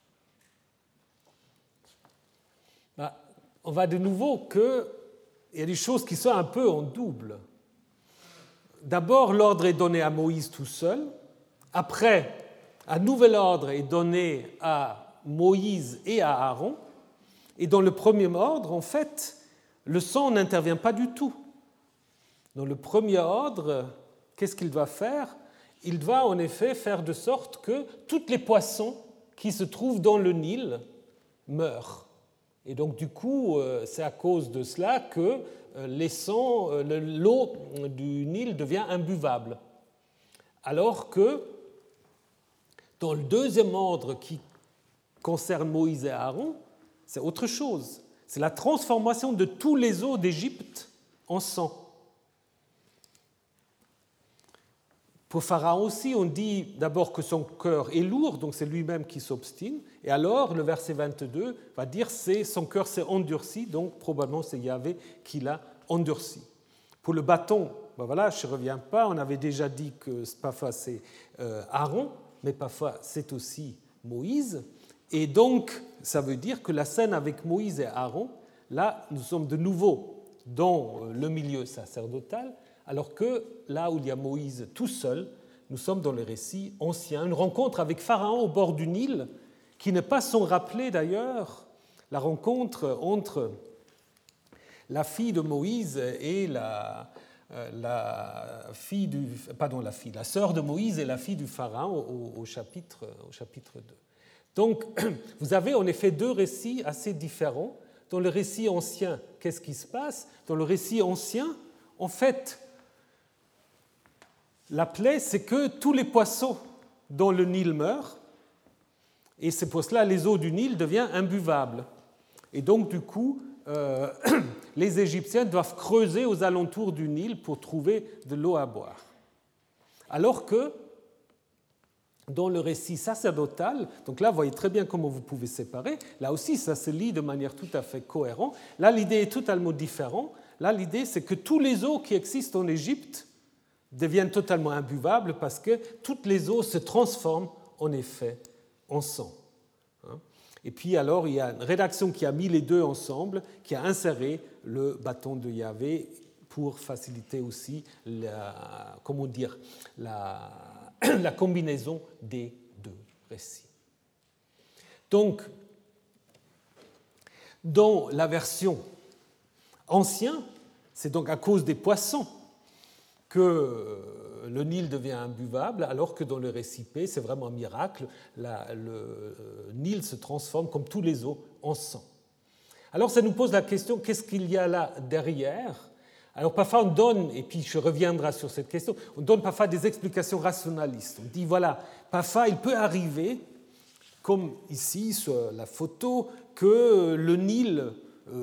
On voit de nouveau qu'il y a des choses qui sont un peu en double. D'abord, l'ordre est donné à Moïse tout seul. Après, un nouvel ordre est donné à Moïse et à Aaron. Et dans le premier ordre, en fait, le sang n'intervient pas du tout. Dans le premier ordre, qu'est-ce qu'il doit faire? Il doit en effet faire de sorte que tous les poissons qui se trouvent dans le Nil meurent. Et donc du coup, c'est à cause de cela que l'eau du Nil devient imbuvable. Alors que dans le deuxième ordre qui concerne Moïse et Aaron, c'est autre chose. C'est la transformation de tous les eaux d'Égypte en sang. Pour Pharaon aussi, on dit d'abord que son cœur est lourd, donc c'est lui-même qui s'obstine. Et alors, le verset 22 va dire que son cœur s'est endurci, donc probablement c'est Yahvé qui l'a endurci. Pour le bâton, je ne reviens pas, on avait déjà dit que parfois c'est Aaron, mais parfois c'est aussi Moïse. Et donc, ça veut dire que la scène avec Moïse et Aaron, là, nous sommes de nouveau dans le milieu sacerdotal, alors que là où il y a Moïse tout seul, nous sommes dans le récit ancien, une rencontre avec Pharaon au bord du Nil, qui n'est pas sans rappeler d'ailleurs la rencontre entre la fille de Moïse et la sœur de Moïse et la fille du Pharaon au chapitre 2. Donc, vous avez en effet deux récits assez différents dans le récit ancien, qu'est-ce qui se passe? Dans le récit ancien, en fait, la plaie, c'est que tous les poissons dans le Nil meurent, et c'est pour cela que les eaux du Nil deviennent imbuvables. Et donc, du coup, les Égyptiens doivent creuser aux alentours du Nil pour trouver de l'eau à boire. Alors que, dans le récit sacerdotal, donc là, vous voyez très bien comment vous pouvez séparer, là aussi, ça se lit de manière tout à fait cohérente. Là, l'idée est totalement différente. Là, l'idée, c'est que tous les eaux qui existent en Égypte deviennent totalement imbuvables parce que toutes les eaux se transforment, en effet, en sang. Et puis alors, il y a une rédaction qui a mis les deux ensemble, qui a inséré le bâton de Yahvé pour faciliter aussi la combinaison des deux récits. Donc, dans la version ancienne, c'est donc à cause des poissons que le Nil devient imbuvable, alors que dans le récit P, c'est vraiment un miracle, le Nil se transforme, comme tous les eaux, en sang. Alors ça nous pose la question, qu'est-ce qu'il y a là derrière? Alors parfois on donne, et puis je reviendrai sur cette question, on donne parfois des explications rationalistes. On dit, voilà, parfois il peut arriver, comme ici sur la photo, que le Nil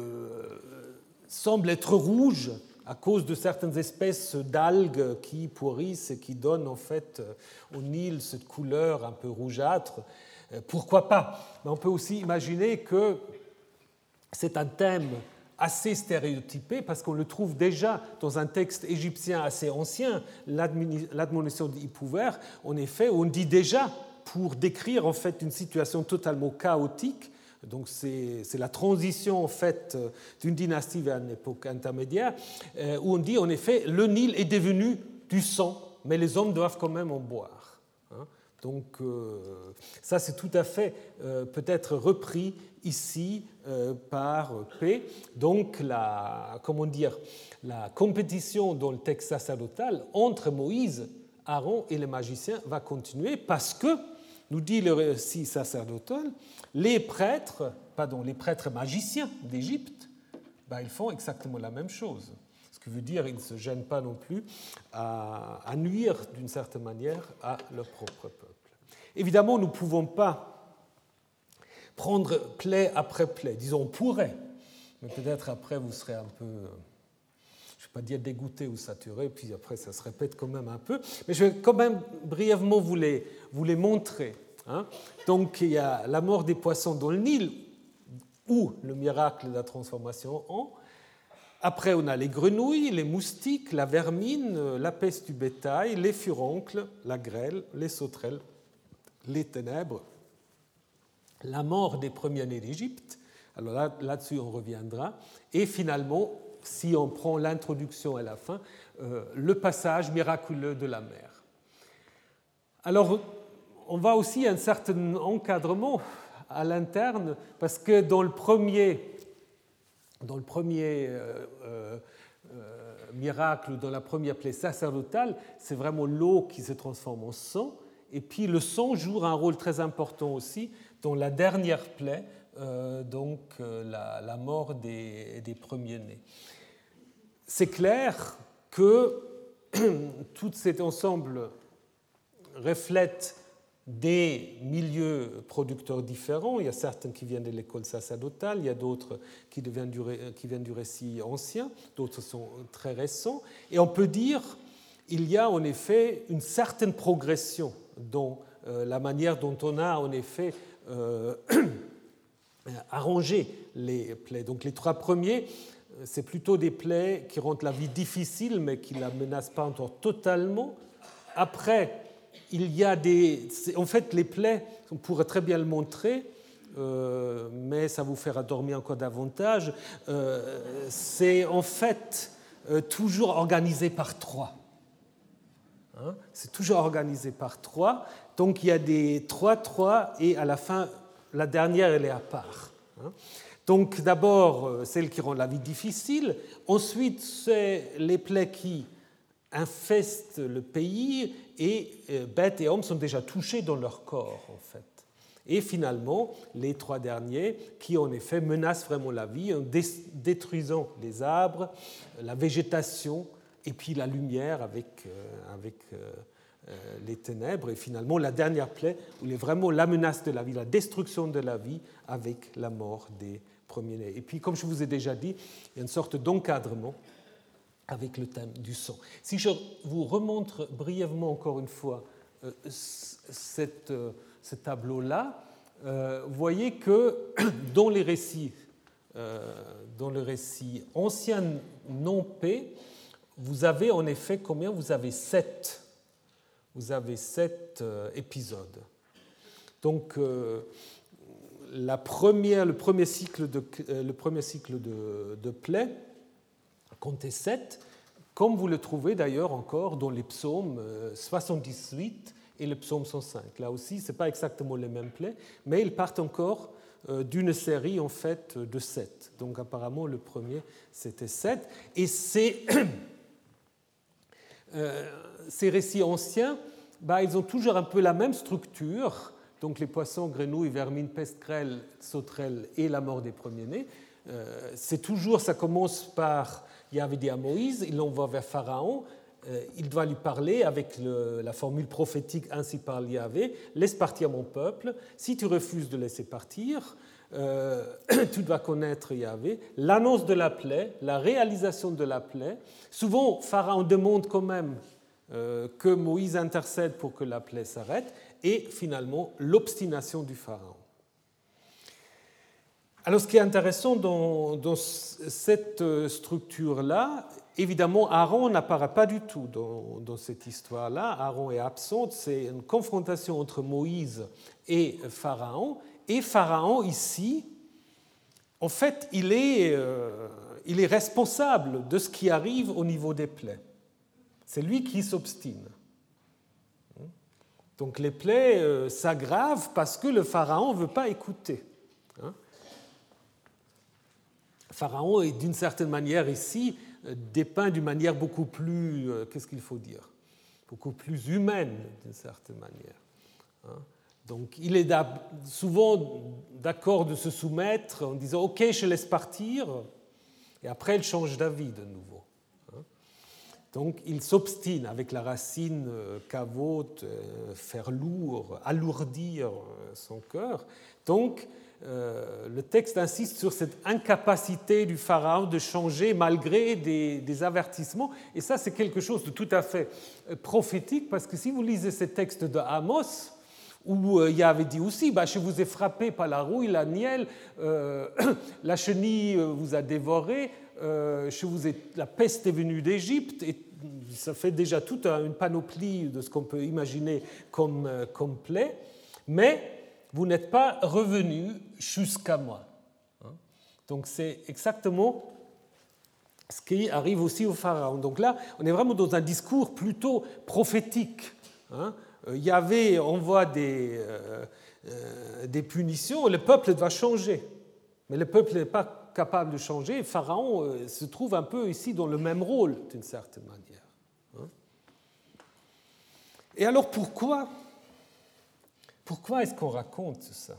semble être rouge à cause de certaines espèces d'algues qui pourrissent et qui donnent en fait au Nil cette couleur un peu rougeâtre. Pourquoi pas? Mais on peut aussi imaginer que c'est un thème assez stéréotypé parce qu'on le trouve déjà dans un texte égyptien assez ancien, l'admonition d'Ipouver, en effet, où on dit déjà, pour décrire en fait une situation totalement chaotique, donc c'est la transition en fait d'une dynastie vers une époque intermédiaire, où on dit en effet le Nil est devenu du sang, mais les hommes doivent quand même en boire. Donc ça c'est tout à fait peut-être repris ici par P. Donc la compétition dans le texte sacerdotal entre Moïse, Aaron et les magiciens va continuer parce que, nous dit le récit sacerdotal, les prêtres magiciens d'Égypte, ils font exactement la même chose. Ce qui veut dire qu'ils ne se gênent pas non plus à nuire d'une certaine manière à leur propre peuple. Évidemment, nous ne pouvons pas prendre plaie après plaie. Disons, on pourrait, mais peut-être après vous serez un peu, je ne vais pas dire dégoûté ou saturé, puis après ça se répète quand même un peu. Mais je vais quand même brièvement vous les montrer. Donc il y a la mort des poissons dans le Nil, ou le miracle de la transformation en. Après, on a les grenouilles, les moustiques, la vermine, la peste du bétail, les furoncles, la grêle, les sauterelles, les ténèbres, la mort des premiers-nés d'Égypte. Alors là-dessus, on reviendra. Et finalement, si on prend l'introduction à la fin, le passage miraculeux de la mer. Alors, on va aussi à un certain encadrement à l'interne, parce que dans le premier miracle, dans la première plaie sacerdotale, c'est vraiment l'eau qui se transforme en sang, et puis le sang joue un rôle très important aussi dans la dernière plaie, la mort des premiers-nés. C'est clair que tout cet ensemble reflète des milieux producteurs différents. Il y a certains qui viennent de l'école sacerdotale, il y a d'autres qui viennent du récit ancien, d'autres sont très récents. Et on peut dire qu'il y a en effet une certaine progression dans la manière dont on a en effet arrangé les plaies. Donc les trois premiers, c'est plutôt des plaies qui rendent la vie difficile, mais qui ne la menacent pas encore totalement. Après, il y a en fait, les plaies, on pourrait très bien le montrer, mais ça vous fera dormir encore davantage. C'est en fait toujours organisé par trois. C'est toujours organisé par trois. Donc il y a des 3, et à la fin, la dernière, elle est à part. Donc d'abord, celles qui rendent la vie difficile. Ensuite, c'est les plaies qui infestent le pays, et bêtes et hommes sont déjà touchés dans leur corps, en fait. Et finalement, les 3 derniers qui, en effet, menacent vraiment la vie en détruisant les arbres, la végétation et puis la lumière avec les ténèbres. Et finalement, la dernière plaie, où il est vraiment la menace de la vie, la destruction de la vie avec la mort des premiers-nés. Et puis, comme je vous ai déjà dit, il y a une sorte d'encadrement avec le thème du sang. Si je vous remontre brièvement encore une fois ce tableau-là, vous voyez que dans les récits anciens non P, vous avez en effet combien? Vous avez 7. Vous avez 7 épisodes. Donc, le premier cycle de plaie comptait 7, comme vous le trouvez d'ailleurs encore dans les psaumes 78 et le psaume 105. Là aussi, ce n'est pas exactement les mêmes plaies, mais ils partent encore d'une série en fait de 7. Donc apparemment, le premier, c'était 7. Et ces récits anciens, ils ont toujours un peu la même structure. Donc les poissons, grenouilles, vermines, pestes, grêles, sauterelles et la mort des premiers-nés. C'est toujours, ça commence par Yahvé dit à Moïse, il l'envoie vers Pharaon, il doit lui parler avec la formule prophétique ainsi parle Yahvé, laisse partir mon peuple, si tu refuses de laisser partir, tu dois connaître Yahvé, l'annonce de la plaie, la réalisation de la plaie. Souvent, Pharaon demande quand même que Moïse intercède pour que la plaie s'arrête, et finalement l'obstination du Pharaon. Alors, ce qui est intéressant dans cette structure-là, évidemment, Aaron n'apparaît pas du tout dans cette histoire-là. Aaron est absent. C'est une confrontation entre Moïse et Pharaon. Et Pharaon, ici, en fait, il est responsable de ce qui arrive au niveau des plaies. C'est lui qui s'obstine. Donc, les plaies s'aggravent parce que le Pharaon ne veut pas écouter. Pharaon est d'une certaine manière ici dépeint d'une manière beaucoup plus, beaucoup plus humaine d'une certaine manière. Donc il est souvent d'accord de se soumettre en disant « Ok, je laisse partir », et après il change d'avis de nouveau. Donc il s'obstine avec la racine kavot, faire lourd, alourdir son cœur. Donc le texte insiste sur cette incapacité du Pharaon de changer malgré des avertissements. Et ça, c'est quelque chose de tout à fait prophétique, parce que si vous lisez ces textes de Amos, où il y avait dit aussi, je vous ai frappé par la rouille, la nielle, la chenille vous a dévoré, la peste est venue d'Égypte, et ça fait déjà toute une panoplie de ce qu'on peut imaginer comme plaie, mais vous n'êtes pas revenu jusqu'à moi. Donc c'est exactement ce qui arrive aussi au Pharaon. Donc là, on est vraiment dans un discours plutôt prophétique. Yahvé envoie des punitions, et le peuple doit changer. Mais le peuple n'est pas capable de changer. Pharaon se trouve un peu ici dans le même rôle, d'une certaine manière. Et alors pourquoi est-ce qu'on raconte ça?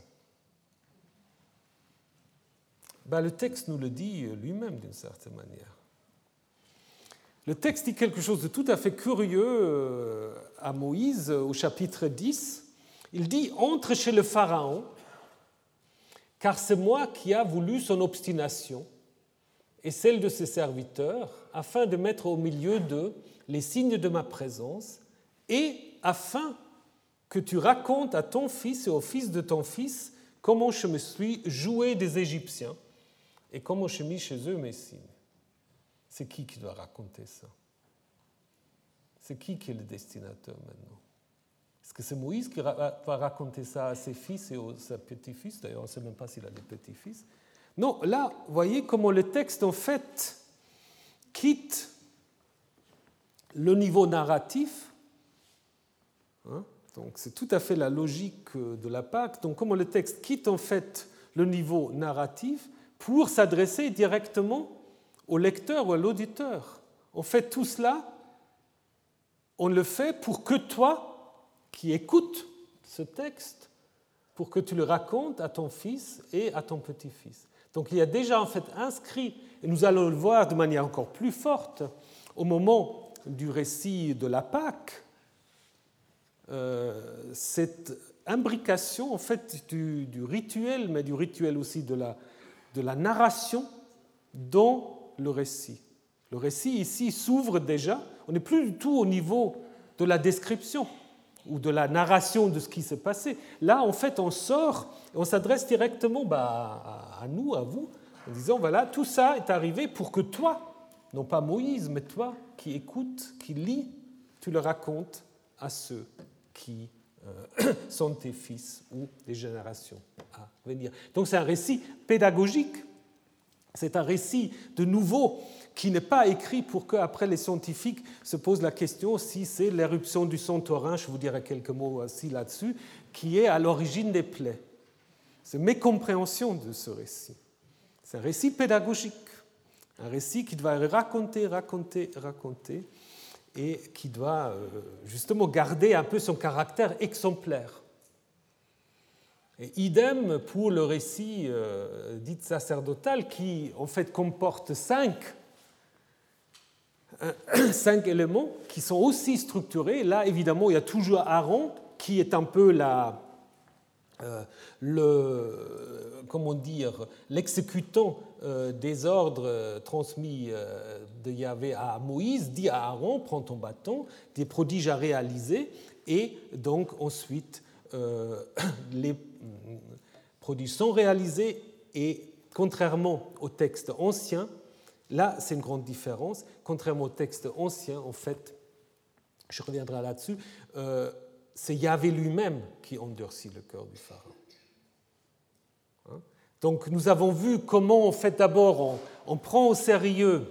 Le texte nous le dit lui-même d'une certaine manière. Le texte dit quelque chose de tout à fait curieux à Moïse au chapitre 10. Il dit « Entre chez le Pharaon, car c'est moi qui a voulu son obstination et celle de ses serviteurs, afin de mettre au milieu d'eux les signes de ma présence et afin que tu racontes à ton fils et au fils de ton fils comment je me suis joué des Égyptiens et comment j'ai mis chez eux mes signes. » C'est qui doit raconter ça? C'est qui est le destinateur maintenant? Est-ce que c'est Moïse qui va raconter ça à ses fils et à ses petits-fils? D'ailleurs, on ne sait même pas s'il a des petits-fils. Non, là, vous voyez comment le texte, en fait, quitte le niveau narratif. Donc, c'est tout à fait la logique de la Pâque. Donc, comment le texte quitte, en fait, le niveau narratif pour s'adresser directement au lecteur ou à l'auditeur. En fait, tout cela, on le fait pour que toi, qui écoutes ce texte, pour que tu le racontes à ton fils et à ton petit-fils. Donc il y a déjà en fait inscrit, et nous allons le voir de manière encore plus forte, au moment du récit de la Pâque, cette imbrication en fait du rituel, mais du rituel aussi de la narration dans le récit. Le récit ici s'ouvre déjà, on n'est plus du tout au niveau de la description ou de la narration de ce qui s'est passé. Là, en fait, on sort et on s'adresse directement à nous, à vous, en disant, voilà, tout ça est arrivé pour que toi, non pas Moïse, mais toi qui écoutes, qui lis, tu le racontes à ceux qui sont tes fils ou des générations à venir. Donc c'est un récit pédagogique, c'est un récit de nouveau qui n'est pas écrit pour qu'après les scientifiques se posent la question si c'est l'éruption du sang taurin, je vous dirai quelques mots aussi là-dessus, qui est à l'origine des plaies. C'est mes compréhensions de ce récit. C'est un récit pédagogique, un récit qui doit raconter, et qui doit justement garder un peu son caractère exemplaire. Et idem pour le récit dit sacerdotal qui en fait comporte 5 éléments qui sont aussi structurés. Là, évidemment, il y a toujours Aaron qui est un peu l'exécutant des ordres transmis de Yahvé à Moïse, dit à Aaron, prends ton bâton, des prodiges à réaliser, et donc ensuite les prodiges sont réalisés, et contrairement au texte ancien, là c'est une grande différence, contrairement au texte ancien, en fait, je reviendrai là-dessus, c'est Yahvé lui-même qui endurcit le cœur du Pharaon. Donc nous avons vu comment, en fait, d'abord on prend au sérieux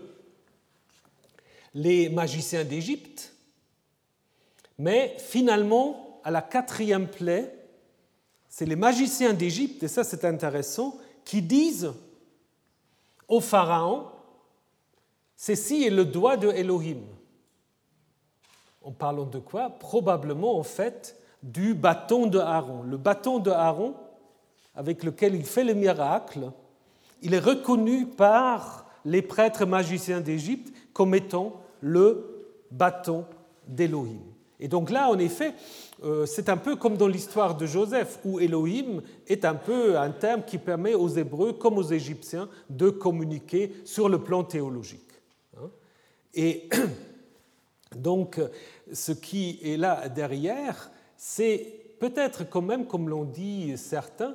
les magiciens d'Égypte, mais finalement, à la 4e plaie, c'est les magiciens d'Égypte, et ça c'est intéressant, qui disent au Pharaon, ceci est le doigt de Elohim. En parlant de quoi? Probablement, en fait, du bâton de Aaron. Le bâton de Aaron, avec lequel il fait le miracle, il est reconnu par les prêtres magiciens d'Égypte comme étant le bâton d'Élohim. Et donc là, en effet, c'est un peu comme dans l'histoire de Joseph, où Elohim est un peu un terme qui permet aux Hébreux, comme aux Égyptiens, de communiquer sur le plan théologique. Et donc, ce qui est là derrière, c'est peut-être quand même, comme l'ont dit certains,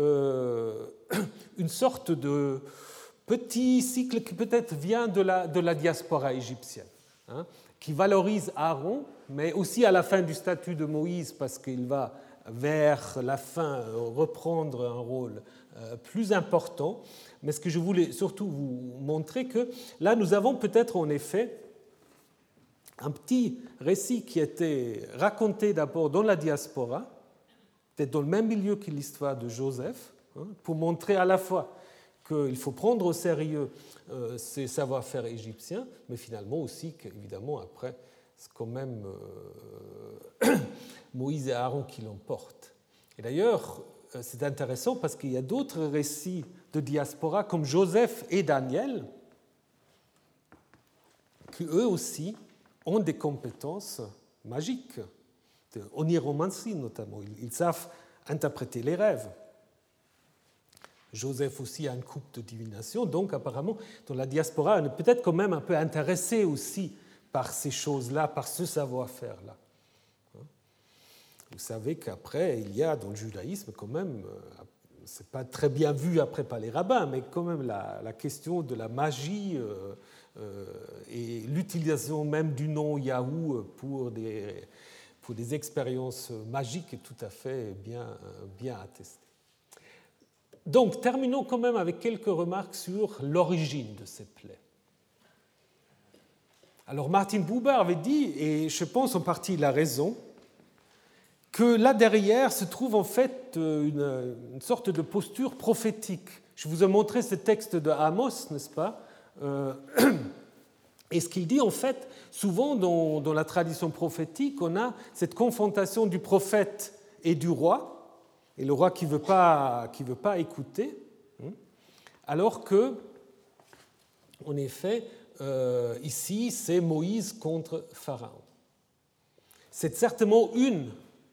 une sorte de petit cycle qui peut-être vient de la diaspora égyptienne, qui valorise Aaron, mais aussi à la fin du statut de Moïse, parce qu'il va vers la fin reprendre un rôle plus important. Mais ce que je voulais surtout vous montrer, que là nous avons peut-être en effet un petit récit qui était raconté d'abord dans la diaspora, peut-être dans le même milieu que l'histoire de Joseph, pour montrer à la fois qu'il faut prendre au sérieux ces savoir-faire égyptiens, mais finalement aussi qu'évidemment après, c'est quand même Moïse et Aaron qui l'emportent. Et d'ailleurs, c'est intéressant parce qu'il y a d'autres récits de diaspora comme Joseph et Daniel qui eux aussi ont des compétences magiques, de oniromancie notamment. Ils savent interpréter les rêves. Joseph aussi a une coupe de divination, donc apparemment dans la diaspora, on est peut-être quand même un peu intéressé aussi par ces choses-là, par ce savoir-faire-là. Vous savez qu'après, il y a dans le judaïsme quand même, c'est pas très bien vu après par les rabbins, mais quand même la question de la magie et l'utilisation même du nom Yahou pour des expériences magiques est tout à fait bien attestée. Donc, terminons quand même avec quelques remarques sur l'origine de ces plaies. Alors, Martin Buber avait dit, et je pense en partie il a raison, que là derrière se trouve en fait une sorte de posture prophétique. Je vous ai montré ce texte de Amos, n'est-ce pas ? Et ce qu'il dit en fait, souvent dans la tradition prophétique, on a cette confrontation du prophète et du roi, et le roi qui ne veut pas écouter, alors que, en effet, ici, c'est Moïse contre Pharaon. C'est certainement une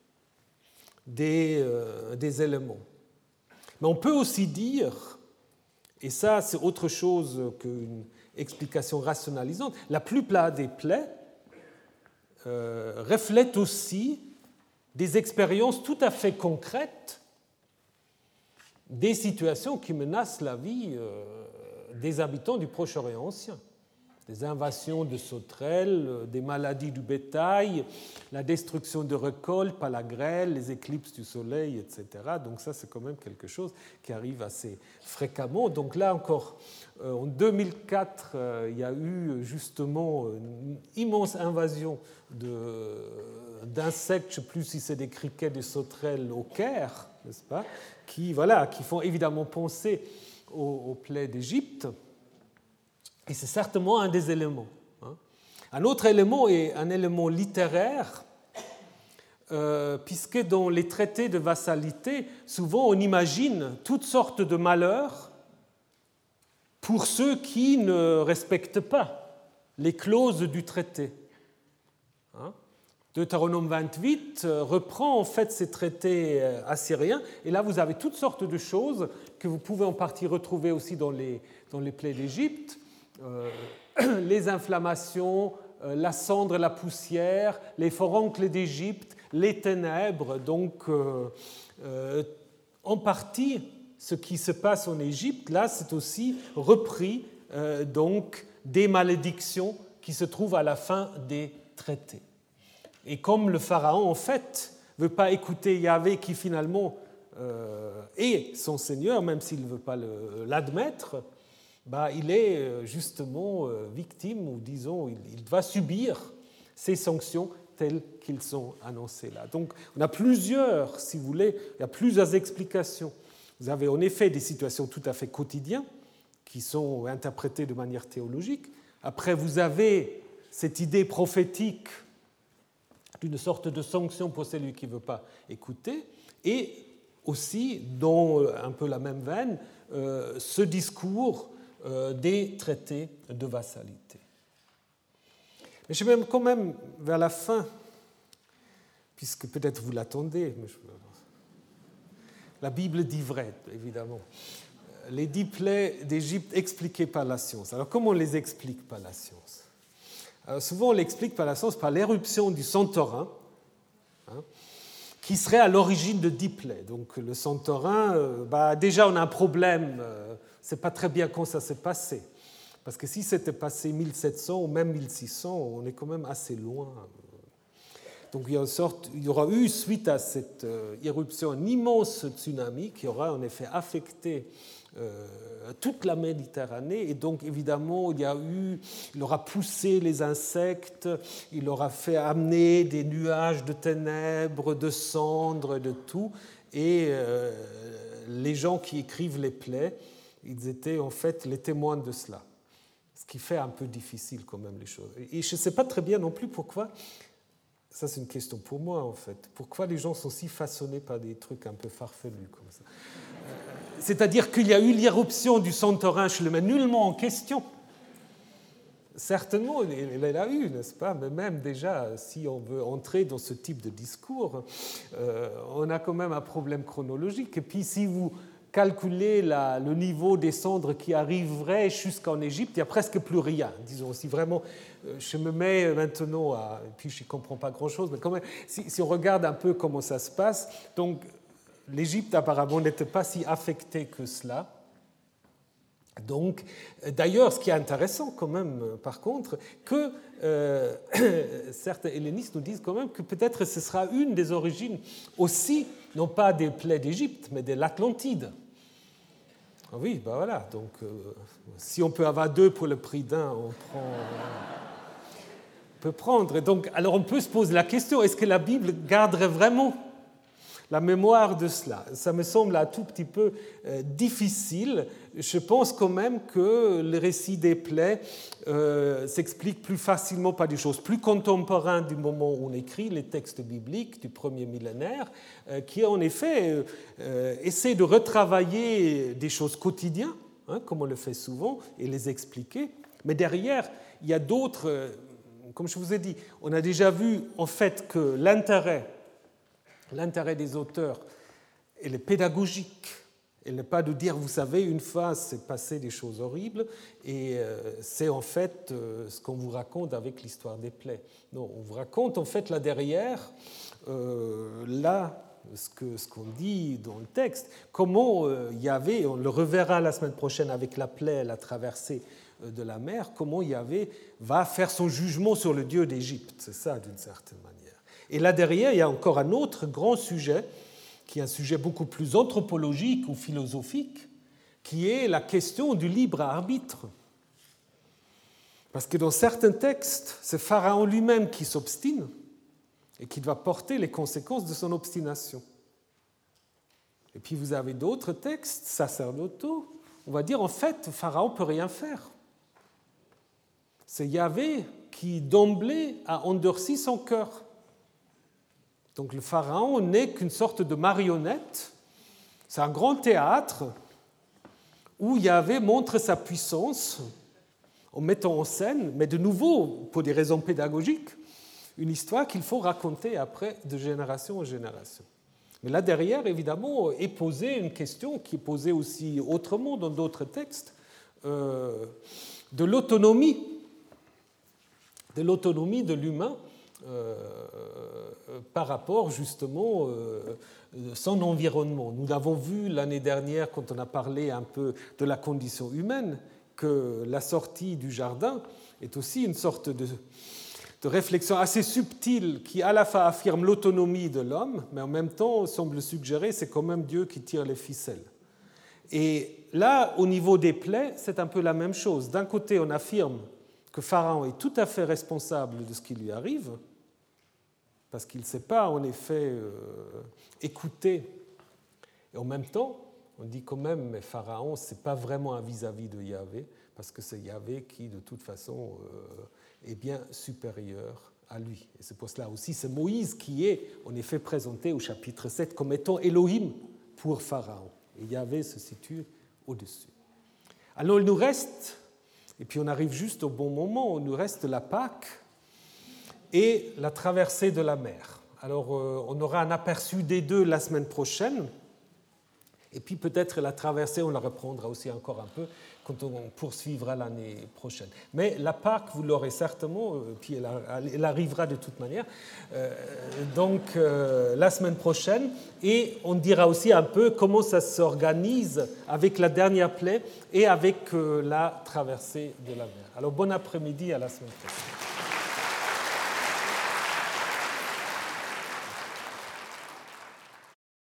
des éléments. Mais on peut aussi dire, et ça c'est autre chose qu'une explication rationalisante, la plupart des plaies reflètent aussi des expériences tout à fait concrètes des situations qui menacent la vie des habitants du Proche-Orient ancien. Des invasions de sauterelles, des maladies du bétail, la destruction de récoltes par la grêle, les éclipses du soleil, etc. Donc ça, c'est quand même quelque chose qui arrive assez fréquemment. Donc là encore, en 2004, il y a eu justement une immense invasion d'insectes, je ne sais plus si c'est des criquets, des sauterelles au Caire, n'est-ce pas, qui font évidemment penser aux plaies d'Égypte. Et c'est certainement un des éléments. Un autre élément est un élément littéraire, puisque dans les traités de vassalité, souvent on imagine toutes sortes de malheurs pour ceux qui ne respectent pas les clauses du traité. Deutéronome 28 reprend en fait ces traités assyriens, et là vous avez toutes sortes de choses que vous pouvez en partie retrouver aussi dans les plaies d'Égypte. Les inflammations, la cendre, la poussière, les fourroncles d'Égypte, les ténèbres. Donc, en partie, ce qui se passe en Égypte, là, c'est aussi repris donc, des malédictions qui se trouvent à la fin des traités. Et comme le pharaon, en fait, ne veut pas écouter Yahvé qui finalement est son Seigneur, même s'il ne veut pas l'admettre, il est justement victime, ou disons, il va subir ces sanctions telles qu'ils sont annoncées là. Donc, on a plusieurs, si vous voulez, il y a plusieurs explications. Vous avez en effet des situations tout à fait quotidiennes qui sont interprétées de manière théologique. Après, vous avez cette idée prophétique d'une sorte de sanction pour celui qui ne veut pas écouter, et aussi, dans un peu la même veine, ce discours des traités de vassalité. Mais je vais quand même vers la fin, puisque peut-être vous l'attendez, mais la Bible dit vrai, évidemment. Les 10 plaies d'Égypte expliquées par la science. Alors comment on les explique par la science ? Alors, souvent on l'explique par la science par l'éruption du Santorin, qui serait à l'origine de 10 plaies. Donc le Santorin, déjà on a un problème, c'est pas très bien quand ça s'est passé. Parce que si c'était passé 1700 ou même 1600, on est quand même assez loin. Donc il y aura eu, suite à cette éruption, un immense tsunami qui aura en effet affecté toute la Méditerranée. Et donc évidemment, il aura poussé les insectes, il aura fait amener des nuages de ténèbres, de cendres, de tout. Et les gens qui écrivent les plaies, ils étaient en fait les témoins de cela. Ce qui fait un peu difficile quand même les choses. Et je ne sais pas très bien non plus pourquoi, ça c'est une question pour moi en fait, pourquoi les gens sont si façonnés par des trucs un peu farfelus comme ça. C'est-à-dire qu'il y a eu l'éruption du Santorin, je ne le mets nullement en question. Certainement, il y en a eu, n'est-ce pas ? Mais même déjà, si on veut entrer dans ce type de discours, on a quand même un problème chronologique. Et puis si vous calculez le niveau des cendres qui arriverait jusqu'en Égypte, il n'y a presque plus rien. Disons, si vraiment, je me mets maintenant à... Et puis je ne comprends pas grand-chose, mais quand même, si on regarde un peu comment ça se passe, donc l'Égypte apparemment n'était pas si affectée que cela. Donc, d'ailleurs, ce qui est intéressant quand même, par contre, que certains hellénistes nous disent quand même que peut-être ce sera une des origines aussi, non pas des plaies d'Égypte, mais de l'Atlantide. Oui, voilà. Donc, si on peut avoir 2 pour le prix d'un, on peut prendre. Et donc, alors, on peut se poser la question, est-ce que la Bible garderait vraiment la mémoire de cela. Ça me semble un tout petit peu difficile. Je pense quand même que le récit des plaies s'explique plus facilement par des choses plus contemporaines du moment où on écrit les textes bibliques du premier millénaire, qui en effet essaient de retravailler des choses quotidiennes, comme on le fait souvent, et les expliquer. Mais derrière, il y a d'autres, comme je vous ai dit, on a déjà vu en fait que l'intérêt des auteurs, elle est pédagogique. Elle n'est pas de dire, vous savez, une fois c'est passé des choses horribles, et c'est en fait ce qu'on vous raconte avec l'histoire des plaies. Non, on vous raconte en fait là derrière, là, ce qu'on dit dans le texte, comment Yahvé, on le reverra la semaine prochaine avec la plaie, la traversée de la mer, comment Yahvé va faire son jugement sur le Dieu d'Égypte. C'est ça d'une certaine manière. Et là derrière, il y a encore un autre grand sujet, qui est un sujet beaucoup plus anthropologique ou philosophique, qui est la question du libre arbitre. Parce que dans certains textes, c'est Pharaon lui-même qui s'obstine et qui doit porter les conséquences de son obstination. Et puis vous avez d'autres textes sacerdotaux, on va dire en fait, Pharaon ne peut rien faire. C'est Yahvé qui d'emblée a endurci son cœur. Donc le Pharaon n'est qu'une sorte de marionnette. C'est un grand théâtre où Yahvé montre sa puissance en mettant en scène, mais de nouveau, pour des raisons pédagogiques, une histoire qu'il faut raconter après de génération en génération. Mais là derrière, évidemment, est posée une question qui est posée aussi autrement dans d'autres textes, de l'autonomie de l'humain par rapport justement à son environnement. Nous l'avons vu l'année dernière quand on a parlé un peu de la condition humaine, que la sortie du jardin est aussi une sorte de réflexion assez subtile qui à la fois affirme l'autonomie de l'homme, mais en même temps semble suggérer que c'est quand même Dieu qui tire les ficelles. Et là, au niveau des plaies, c'est un peu la même chose. D'un côté, on affirme que Pharaon est tout à fait responsable de ce qui lui arrive, parce qu'il ne sait pas, en effet, écouter. Et en même temps, on dit quand même, mais Pharaon, ce n'est pas vraiment un vis-à-vis de Yahvé, parce que c'est Yahvé qui, de toute façon, est bien supérieur à lui. Et c'est pour cela aussi, c'est Moïse qui est, en effet, présenté au chapitre 7 comme étant Elohim pour Pharaon. Et Yahvé se situe au-dessus. Alors, il nous reste, et puis on arrive juste au bon moment, il nous reste la Pâque et la traversée de la mer. Alors, on aura un aperçu des deux la semaine prochaine, et puis peut-être la traversée, on la reprendra aussi encore un peu quand on poursuivra l'année prochaine. Mais la Pâque, vous l'aurez certainement, puis elle arrivera de toute manière, donc la semaine prochaine, et on dira aussi un peu comment ça s'organise avec la dernière plaie et avec la traversée de la mer. Alors bon après-midi, à la semaine prochaine.